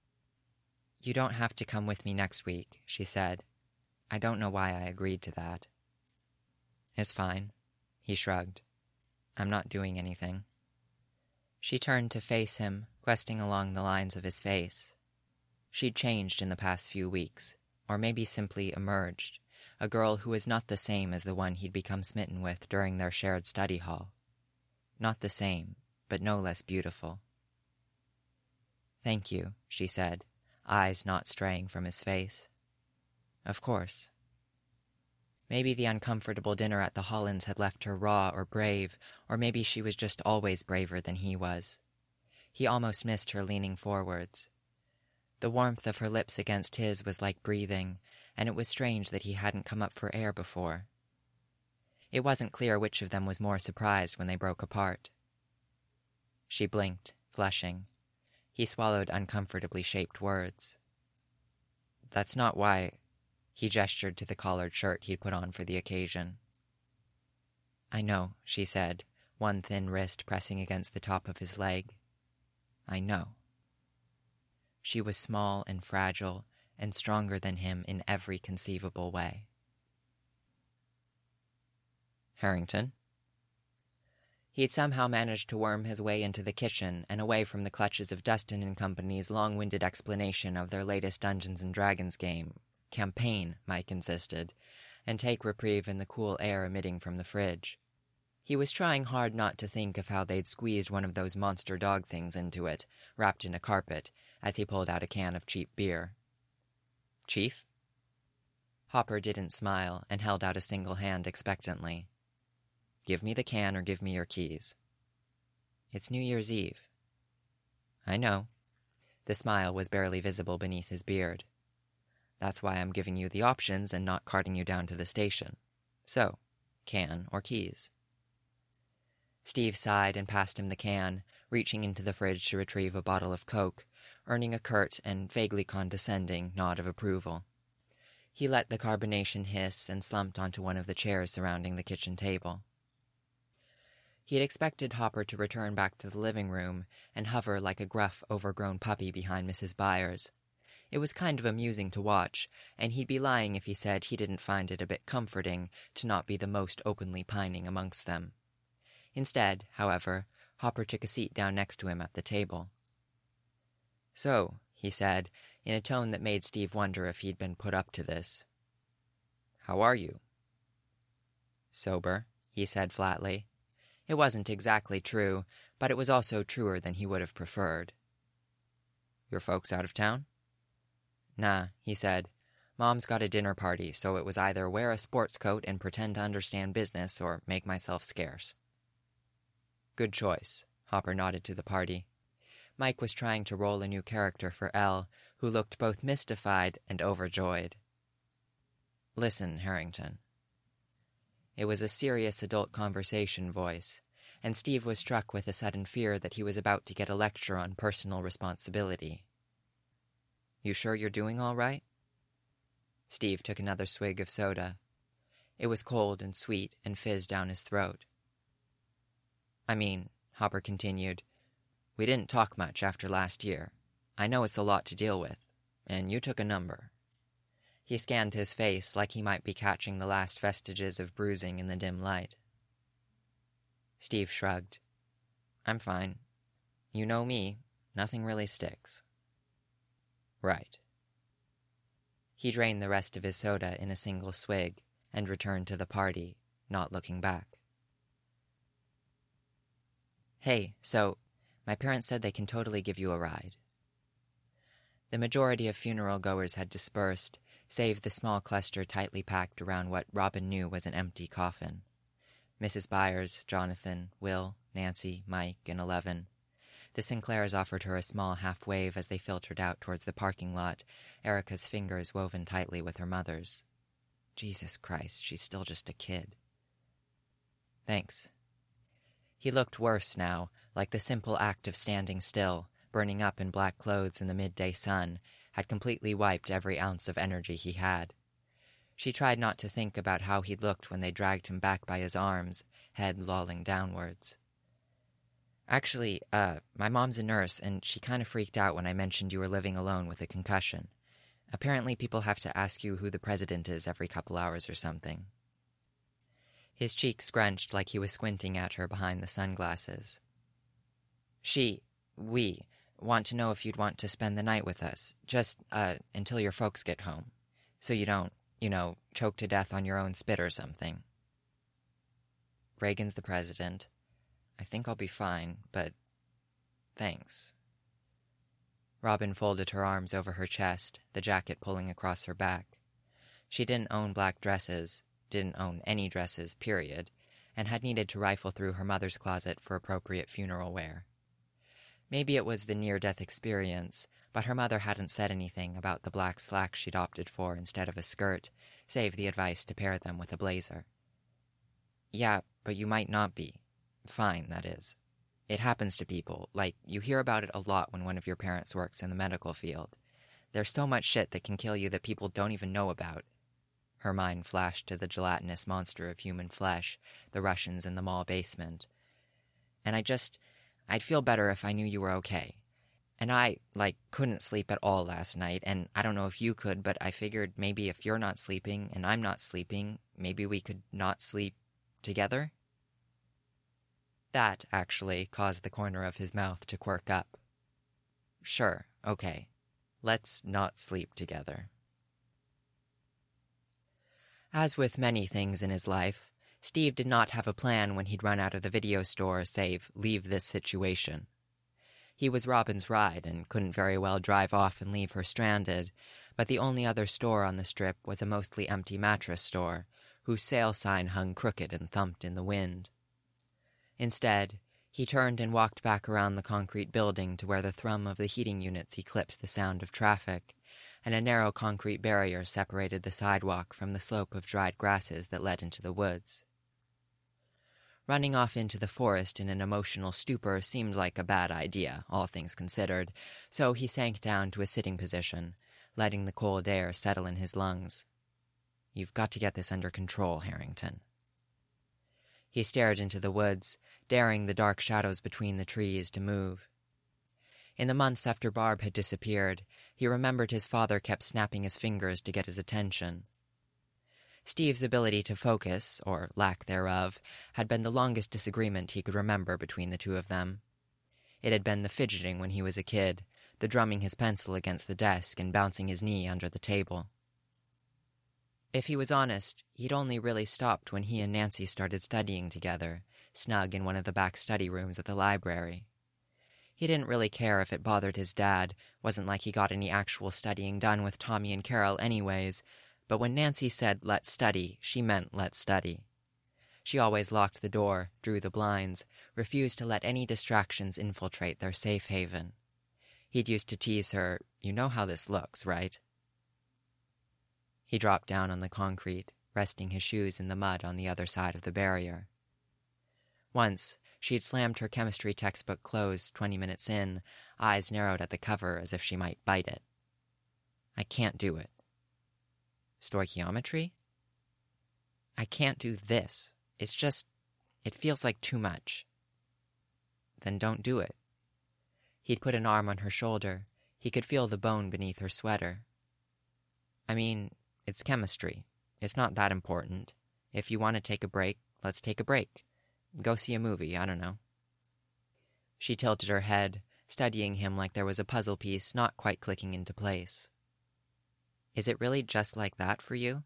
You don't have to come with me next week, she said. I don't know why I agreed to that. It's fine, he shrugged. I'm not doing anything. She turned to face him, questing along the lines of his face. She'd changed in the past few weeks, or maybe simply emerged, a girl who was not the same as the one he'd become smitten with during their shared study hall. Not the same, but no less beautiful. Thank you, she said, eyes not straying from his face. Of course. Maybe the uncomfortable dinner at the Hollands had left her raw or brave, or maybe she was just always braver than he was. He almost missed her leaning forwards. The warmth of her lips against his was like breathing, and it was strange that he hadn't come up for air before. It wasn't clear which of them was more surprised when they broke apart. She blinked, flushing. He swallowed uncomfortably shaped words. That's not why... He gestured to the collared shirt he'd put on for the occasion. I know, she said, one thin wrist pressing against the top of his leg. I know. She was small and fragile and stronger than him in every conceivable way. Harrington. He had somehow managed to worm his way into the kitchen and away from the clutches of Dustin and Company's long-winded explanation of their latest Dungeons & Dragons game. Campaign, Mike insisted, and take reprieve in the cool air emitting from the fridge. He was trying hard not to think of how they'd squeezed one of those monster dog things into it, wrapped in a carpet, as he pulled out a can of cheap beer. Chief? Hopper didn't smile and held out a single hand expectantly. Give me the can or give me your keys. It's New Year's Eve. I know. The smile was barely visible beneath his beard. That's why I'm giving you the options and not carting you down to the station. So, can or keys? Steve sighed and passed him the can, reaching into the fridge to retrieve a bottle of Coke, earning a curt and vaguely condescending nod of approval. He let the carbonation hiss and slumped onto one of the chairs surrounding the kitchen table. He had expected Hopper to return back to the living room and hover like a gruff, overgrown puppy behind Mrs. Byers. It was kind of amusing to watch, and he'd be lying if he said he didn't find it a bit comforting to not be the most openly pining amongst them. Instead, however, Hopper took a seat down next to him at the table. So, he said, in a tone that made Steve wonder if he'd been put up to this. How are you? Sober, he said flatly. It wasn't exactly true, but it was also truer than he would have preferred. Your folks out of town? Nah, he said. Mom's got a dinner party, so it was either wear a sports coat and pretend to understand business or make myself scarce. Good choice, Hopper nodded to the party. Mike was trying to roll a new character for Elle, who looked both mystified and overjoyed. Listen, Harrington. It was a serious adult conversation voice, and Steve was struck with a sudden fear that he was about to get a lecture on personal responsibility. You sure you're doing all right? Steve took another swig of soda. It was cold and sweet and fizzed down his throat. I mean, Hopper continued, we didn't talk much after last year. I know it's a lot to deal with, and you took a number. He scanned his face like he might be catching the last vestiges of bruising in the dim light. Steve shrugged. I'm fine. You know me, nothing really sticks. Right. He drained the rest of his soda in a single swig and returned to the party, not looking back. Hey, so, my parents said they can totally give you a ride. The majority of funeral goers had dispersed, save the small cluster tightly packed around what Robin knew was an empty coffin. Mrs. Byers, Jonathan, Will, Nancy, Mike, and 11. The Sinclairs offered her a small half-wave as they filtered out towards the parking lot, Erica's fingers woven tightly with her mother's. Jesus Christ, she's still just a kid. Thanks. He looked worse now, like the simple act of standing still, burning up in black clothes in the midday sun, had completely wiped every ounce of energy he had. She tried not to think about how he'd looked when they dragged him back by his arms, head lolling downwards. Actually, my mom's a nurse, and she kind of freaked out when I mentioned you were living alone with a concussion. Apparently people have to ask you who the president is every couple hours or something. His cheek scrunched like he was squinting at her behind the sunglasses. We want to know if you'd want to spend the night with us, just, until your folks get home, so you don't, choke to death on your own spit or something. Reagan's the president. I think I'll be fine, but thanks. Robin folded her arms over her chest, the jacket pulling across her back. She didn't own black dresses, didn't own any dresses, period, and had needed to rifle through her mother's closet for appropriate funeral wear. Maybe it was the near-death experience, but her mother hadn't said anything about the black slacks she'd opted for instead of a skirt, save the advice to pair them with a blazer. Yeah, but you might not be. Fine, that is. It happens to people. Like, you hear about it a lot when one of your parents works in the medical field. There's so much shit that can kill you that people don't even know about. Her mind flashed to the gelatinous monster of human flesh, the Russians in the mall basement. And I'd feel better if I knew you were okay. And I, couldn't sleep at all last night, and I don't know if you could, but I figured maybe if you're not sleeping and I'm not sleeping, maybe we could not sleep together? That, actually, caused the corner of his mouth to quirk up. Sure, okay. Let's not sleep together. As with many things in his life, Steve did not have a plan when he'd run out of the video store, save leave this situation. He was Robin's ride and couldn't very well drive off and leave her stranded, but the only other store on the strip was a mostly empty mattress store, whose sale sign hung crooked and thumped in the wind. Instead, he turned and walked back around the concrete building to where the thrum of the heating units eclipsed the sound of traffic, and a narrow concrete barrier separated the sidewalk from the slope of dried grasses that led into the woods. Running off into the forest in an emotional stupor seemed like a bad idea, all things considered, so he sank down to a sitting position, letting the cold air settle in his lungs. You've got to get this under control, Harrington. He stared into the woods, daring the dark shadows between the trees to move. In the months after Barb had disappeared, he remembered his father kept snapping his fingers to get his attention. Steve's ability to focus, or lack thereof, had been the longest disagreement he could remember between the two of them. It had been the fidgeting when he was a kid, the drumming his pencil against the desk and bouncing his knee under the table. If he was honest, he'd only really stopped when he and Nancy started studying together, snug in one of the back study rooms at the library. He didn't really care if it bothered his dad, wasn't like he got any actual studying done with Tommy and Carol anyways, but when Nancy said, "Let's study," she meant let's study. She always locked the door, drew the blinds, refused to let any distractions infiltrate their safe haven. He'd used to tease her, "You know how this looks, right?" He dropped down on the concrete, resting his shoes in the mud on the other side of the barrier. Once, she'd slammed her chemistry textbook closed 20 minutes in, eyes narrowed at the cover as if she might bite it. "I can't do it." "Stoichiometry?" "I can't do this. It's just, it feels like too much." "Then don't do it." He'd put an arm on her shoulder. He could feel the bone beneath her sweater. "I mean, it's chemistry. It's not that important. If you want to take a break, let's take a break. Go see a movie, I don't know." She tilted her head, studying him like there was a puzzle piece not quite clicking into place. "Is it really just like that for you?"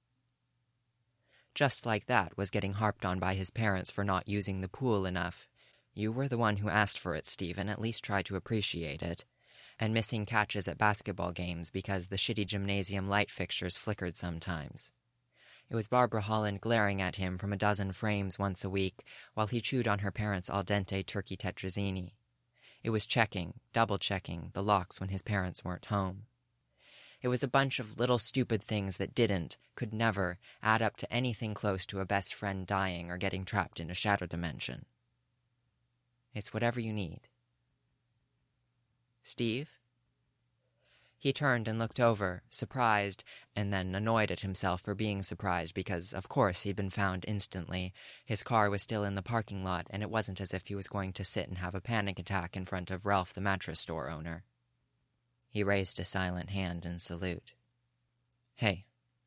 Just like that was getting harped on by his parents for not using the pool enough. You were the one who asked for it, Stephen, at least try to appreciate it. And missing catches at basketball games because the shitty gymnasium light fixtures flickered sometimes. It was Barbara Holland glaring at him from a dozen frames once a week while he chewed on her parents' al dente turkey tetrazzini. It was checking, double-checking, the locks when his parents weren't home. It was a bunch of little stupid things that could never, add up to anything close to a best friend dying or getting trapped in a shadow dimension. "It's whatever you need." "Steve?" He turned and looked over, surprised, and then annoyed at himself for being surprised because, of course, he'd been found instantly. His car was still in the parking lot, and it wasn't as if he was going to sit and have a panic attack in front of Ralph, the mattress store owner. He raised a silent hand in salute. "Hey."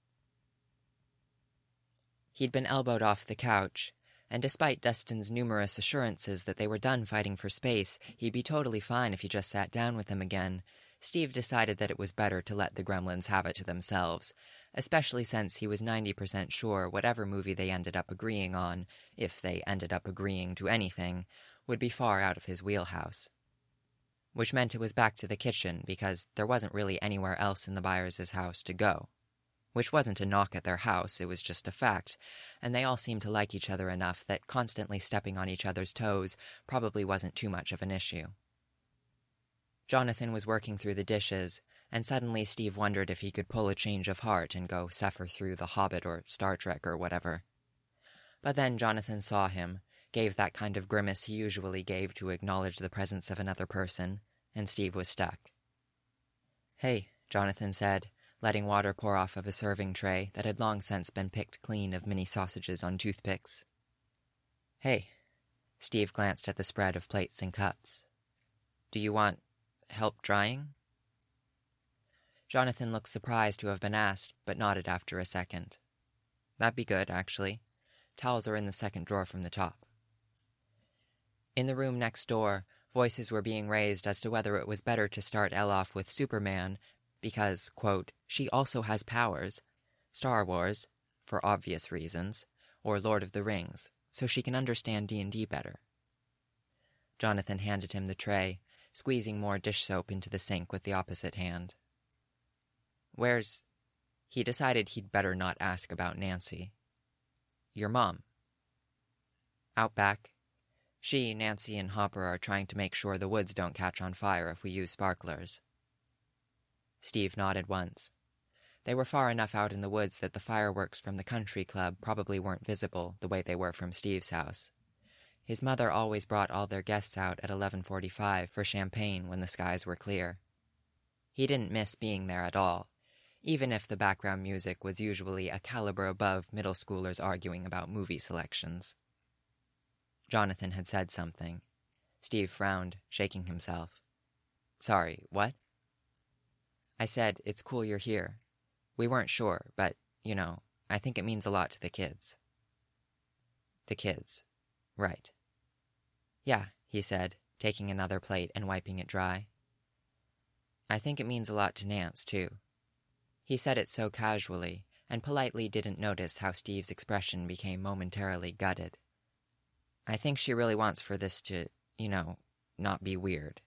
He'd been elbowed off the couch, and despite Dustin's numerous assurances that they were done fighting for space, he'd be totally fine if he just sat down with them again, Steve decided that it was better to let the gremlins have it to themselves, especially since he was 90% sure whatever movie they ended up agreeing on, if they ended up agreeing to anything, would be far out of his wheelhouse. Which meant it was back to the kitchen, because there wasn't really anywhere else in the Byers' house to go. Which wasn't a knock at their house, it was just a fact, and they all seemed to like each other enough that constantly stepping on each other's toes probably wasn't too much of an issue. Jonathan was working through the dishes, and suddenly Steve wondered if he could pull a change of heart and go suffer through The Hobbit or Star Trek or whatever. But then Jonathan saw him, gave that kind of grimace he usually gave to acknowledge the presence of another person, and Steve was stuck. "Hey," Jonathan said, letting water pour off of a serving tray that had long since been picked clean of mini sausages on toothpicks. "Hey." Steve glanced at the spread of plates and cups. "Do you want help drying? Jonathan looked surprised to have been asked, but nodded after a second. That'd be good, actually. Towels are in the second drawer from the top. In the room next door, voices were being raised as to whether it was better to start Elle off with Superman, because, quote, she also has powers, Star Wars, for obvious reasons, or Lord of the Rings, so she can understand D&D better. Jonathan handed him the tray, squeezing more dish soap into the sink with the opposite hand. Where's... He decided he'd better not ask about Nancy. Your mom. Out back. She, Nancy, and Hopper are trying to make sure the woods don't catch on fire if we use sparklers. Steve nodded once. They were far enough out in the woods that the fireworks from the country club probably weren't visible the way they were from Steve's house. His mother always brought all their guests out at 11:45 for champagne when the skies were clear. He didn't miss being there at all, even if the background music was usually a caliber above middle schoolers arguing about movie selections. Jonathan had said something. Steve frowned, shaking himself. Sorry, what? I said, it's cool you're here. We weren't sure, but, I think it means a lot to the kids. The kids. Right. Yeah, he said, taking another plate and wiping it dry. I think it means a lot to Nance, too. He said it so casually, and politely didn't notice how Steve's expression became momentarily gutted. I think she really wants for this to, not be weird.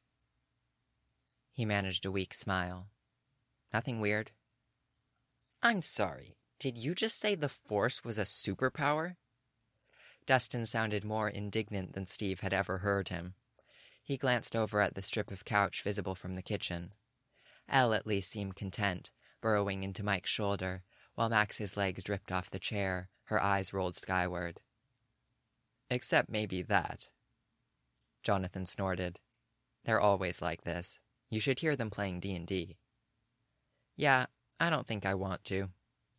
He managed a weak smile. Nothing weird. I'm sorry, did you just say the Force was a superpower? Dustin sounded more indignant than Steve had ever heard him. He glanced over at the strip of couch visible from the kitchen. Elle at least seemed content, burrowing into Mike's shoulder, while Max's legs dripped off the chair, her eyes rolled skyward. Except maybe that. Jonathan snorted. They're always like this. You should hear them playing D&D. Yeah, I don't think I want to.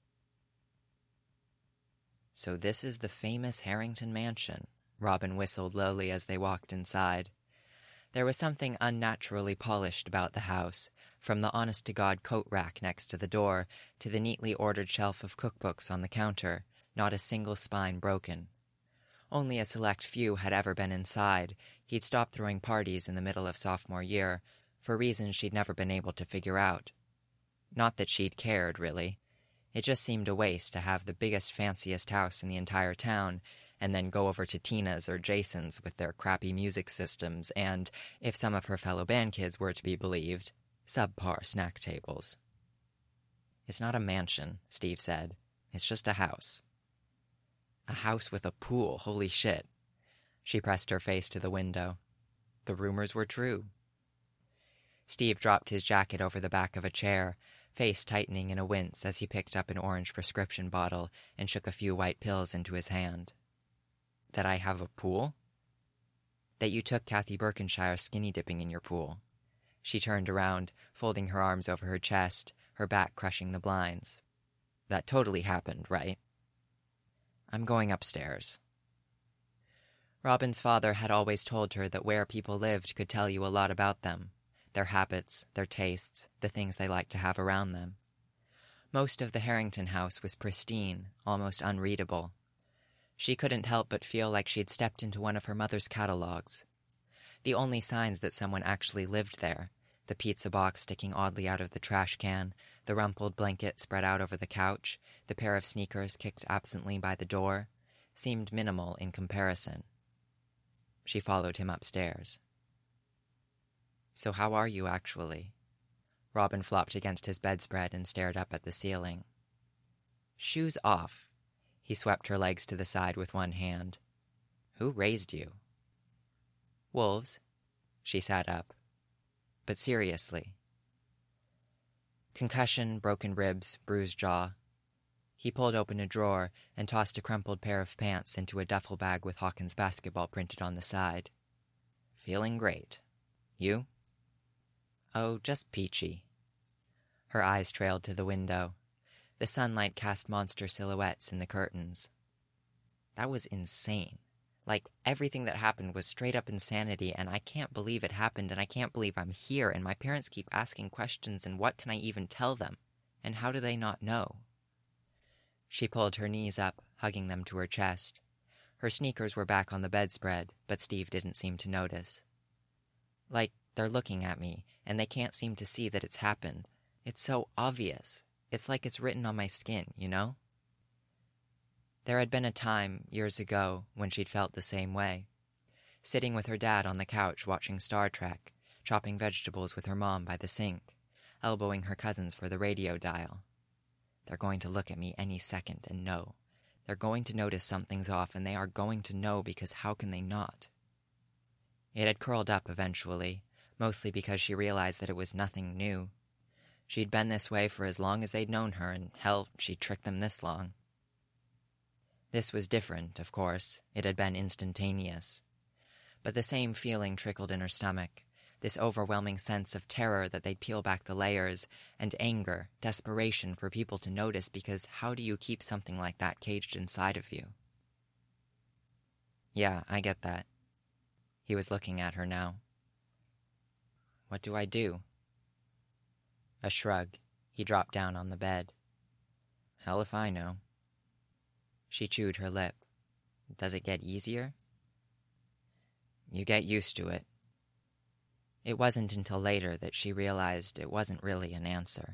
So this is the famous Harrington Mansion, Robin whistled lowly as they walked inside. There was something unnaturally polished about the house, from the honest-to-God coat rack next to the door to the neatly ordered shelf of cookbooks on the counter, not a single spine broken. Only a select few had ever been inside. He'd stopped throwing parties in the middle of sophomore year, for reasons she'd never been able to figure out. Not that she'd cared, really. It just seemed a waste to have the biggest, fanciest house in the entire town and then go over to Tina's or Jason's with their crappy music systems and, if some of her fellow band kids were to be believed, subpar snack tables. It's not a mansion, Steve said. It's just a house. A house with a pool, holy shit. She pressed her face to the window. The rumors were true. Steve dropped his jacket over the back of a chair, face tightening in a wince as he picked up an orange prescription bottle and shook a few white pills into his hand. That I have a pool? That you took Kathy Birkenshire skinny dipping in your pool. She turned around, folding her arms over her chest, her back crushing the blinds. That totally happened, right? I'm going upstairs. Robin's father had always told her that where people lived could tell you a lot about them. Their habits, their tastes, the things they liked to have around them. Most of the Harrington house was pristine, almost unreadable. She couldn't help but feel like she'd stepped into one of her mother's catalogs. The only signs that someone actually lived there, the pizza box sticking oddly out of the trash can, the rumpled blanket spread out over the couch, the pair of sneakers kicked absently by the door, seemed minimal in comparison. She followed him upstairs. So how are you, actually? Robin flopped against his bedspread and stared up at the ceiling. Shoes off. He swept her legs to the side with one hand. Who raised you? Wolves. She sat up. But seriously. Concussion, broken ribs, bruised jaw. He pulled open a drawer and tossed a crumpled pair of pants into a duffel bag with Hawkins basketball printed on the side. Feeling great. You? Oh, just peachy. Her eyes trailed to the window. The sunlight cast monster silhouettes in the curtains. That was insane. Like, everything that happened was straight up insanity, and I can't believe it happened, and I can't believe I'm here, and my parents keep asking questions, and what can I even tell them? And how do they not know? She pulled her knees up, hugging them to her chest. Her sneakers were back on the bedspread, but Steve didn't seem to notice. Like, they're looking at me, and they can't seem to see that it's happened. It's so obvious. It's like it's written on my skin, you know? There had been a time, years ago, when she'd felt the same way. Sitting with her dad on the couch watching Star Trek, chopping vegetables with her mom by the sink, elbowing her cousins for the radio dial. They're going to look at me any second and know. They're going to notice something's off, and they are going to know because how can they not? It had curled up eventually, mostly because she realized that it was nothing new. She'd been this way for as long as they'd known her, and hell, she'd tricked them this long. This was different, of course. It had been instantaneous. But the same feeling trickled in her stomach, this overwhelming sense of terror that they'd peel back the layers, and anger, desperation for people to notice, because how do you keep something like that caged inside of you? Yeah, I get that. He was looking at her now. What do I do? A shrug. He dropped down on the bed. Hell if I know. She chewed her lip. Does it get easier? You get used to it. It wasn't until later that she realized it wasn't really an answer.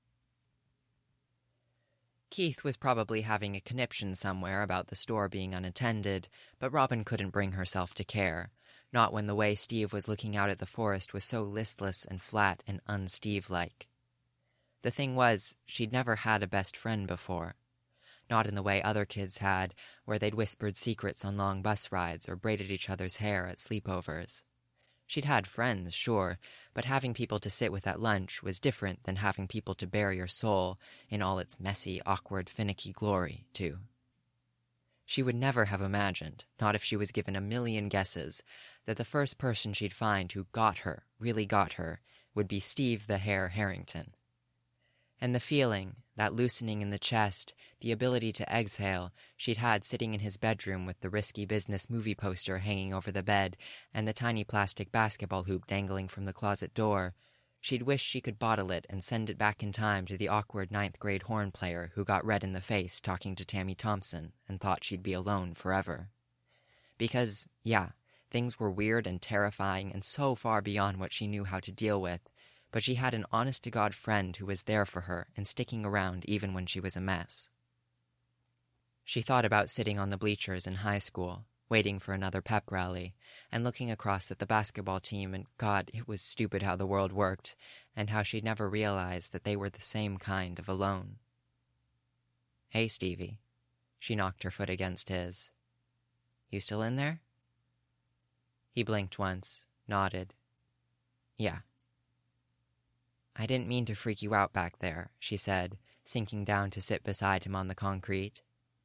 Keith was probably having a conniption somewhere about the store being unattended, but Robin couldn't bring herself to care, not when the way Steve was looking out at the forest was so listless and flat and un-Steve-like. The thing was, she'd never had a best friend before. Not in the way other kids had, where they'd whispered secrets on long bus rides or braided each other's hair at sleepovers. She'd had friends, sure, but having people to sit with at lunch was different than having people to bare your soul in all its messy, awkward, finicky glory, too. She would never have imagined, not if she was given a million guesses, that the first person she'd find who got her, really got her, would be Steve the Hare Harrington. And the feeling, that loosening in the chest, the ability to exhale, she'd had sitting in his bedroom with the risky business movie poster hanging over the bed and the tiny plastic basketball hoop dangling from the closet door, she'd wished she could bottle it and send it back in time to the awkward ninth-grade horn player who got red in the face talking to Tammy Thompson and thought she'd be alone forever. Because, yeah, things were weird and terrifying and so far beyond what she knew how to deal with, but she had an honest-to-God friend who was there for her and sticking around even when she was a mess. She thought about sitting on the bleachers in high school, waiting for another pep rally, and looking across at the basketball team, and God, it was stupid how the world worked, and how she'd never realized that they were the same kind of alone. Hey, Stevie. She knocked her foot against his. You still in there? He blinked once, nodded. Yeah. I didn't mean to freak you out back there, she said, sinking down to sit beside him on the concrete.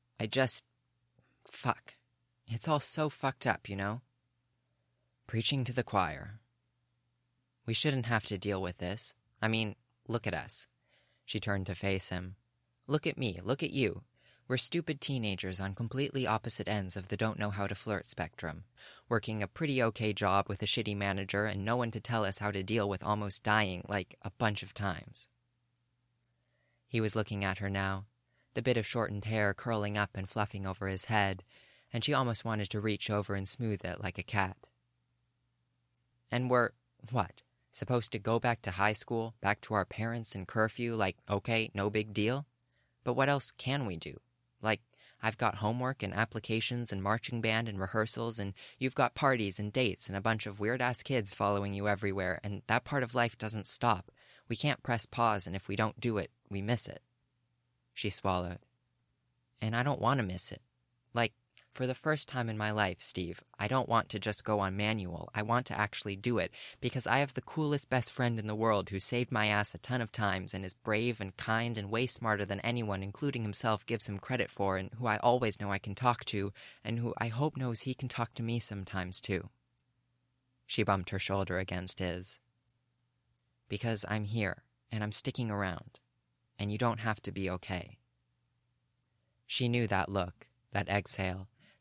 Fuck. It's all so fucked up, you know? Preaching to the choir. We shouldn't have to deal with this. I mean, look at us. She turned to face him. Look at me, look at you. We're stupid teenagers on completely opposite ends of the don't-know-how-to-flirt spectrum, working a pretty okay job with a shitty manager and no one to tell us how to deal with almost dying, like, a bunch of times. He was looking at her now, the bit of shortened hair curling up and fluffing over his head, and she almost wanted to reach over and smooth it like a cat. And we're, what, supposed to go back to high school, back to our parents and curfew, like, okay, no big deal? But what else can we do? Like, I've got homework and applications and marching band and rehearsals, and you've got parties and dates and a bunch of weird-ass kids following you everywhere, and that part of life doesn't stop. We can't press pause, and if we don't do it, we miss it. She swallowed. And I don't want to miss it. Like, for the first time in my life, Steve, I don't want to just go on manual. I want to actually do it, because I have the coolest best friend in the world who saved my ass a ton of times and is brave and kind and way smarter than anyone, including himself, gives him credit for, and who I always know I can talk to, and who I hope knows he can talk to me sometimes, too. She bumped her shoulder against his. Because I'm here, and I'm sticking around, and you don't have to be okay. She knew that look, that exhale,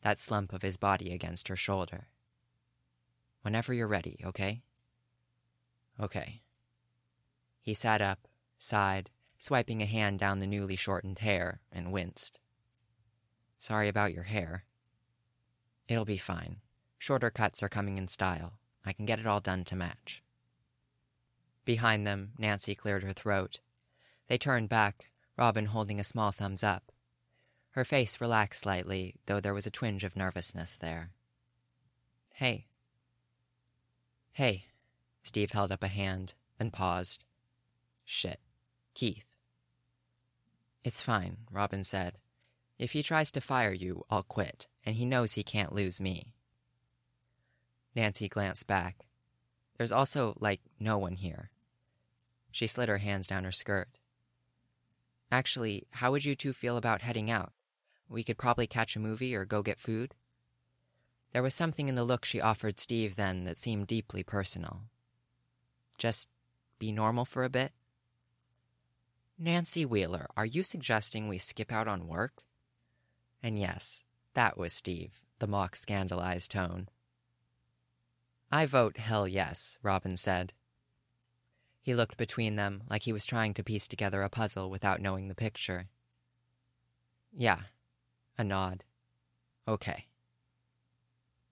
that slump of his body against her shoulder. "Whenever you're ready, okay?" "Okay." He sat up, sighed, swiping a hand down the newly shortened hair, and winced. "Sorry about your hair." "It'll be fine. Shorter cuts are coming in style. I can get it all done to match." Behind them, Nancy cleared her throat. They turned back, Robin holding a small thumbs up. Her face relaxed slightly, though there was a twinge of nervousness there. "Hey." "Hey." Steve held up a hand, and paused. "Shit. Keith." "It's fine," Robin said. "If he tries to fire you, I'll quit, and he knows he can't lose me." Nancy glanced back. "There's also, no one here." She slid her hands down her skirt. "Actually, how would you two feel about heading out? We could probably catch a movie or go get food." There was something in the look she offered Steve then that seemed deeply personal. "Just be normal for a bit?" "Nancy Wheeler, are you suggesting we skip out on work?" And yes, that was Steve, the mock scandalized tone. "I vote hell yes," Robin said. He looked between them like he was trying to piece together a puzzle without knowing the picture. "Yeah." A nod. "Okay."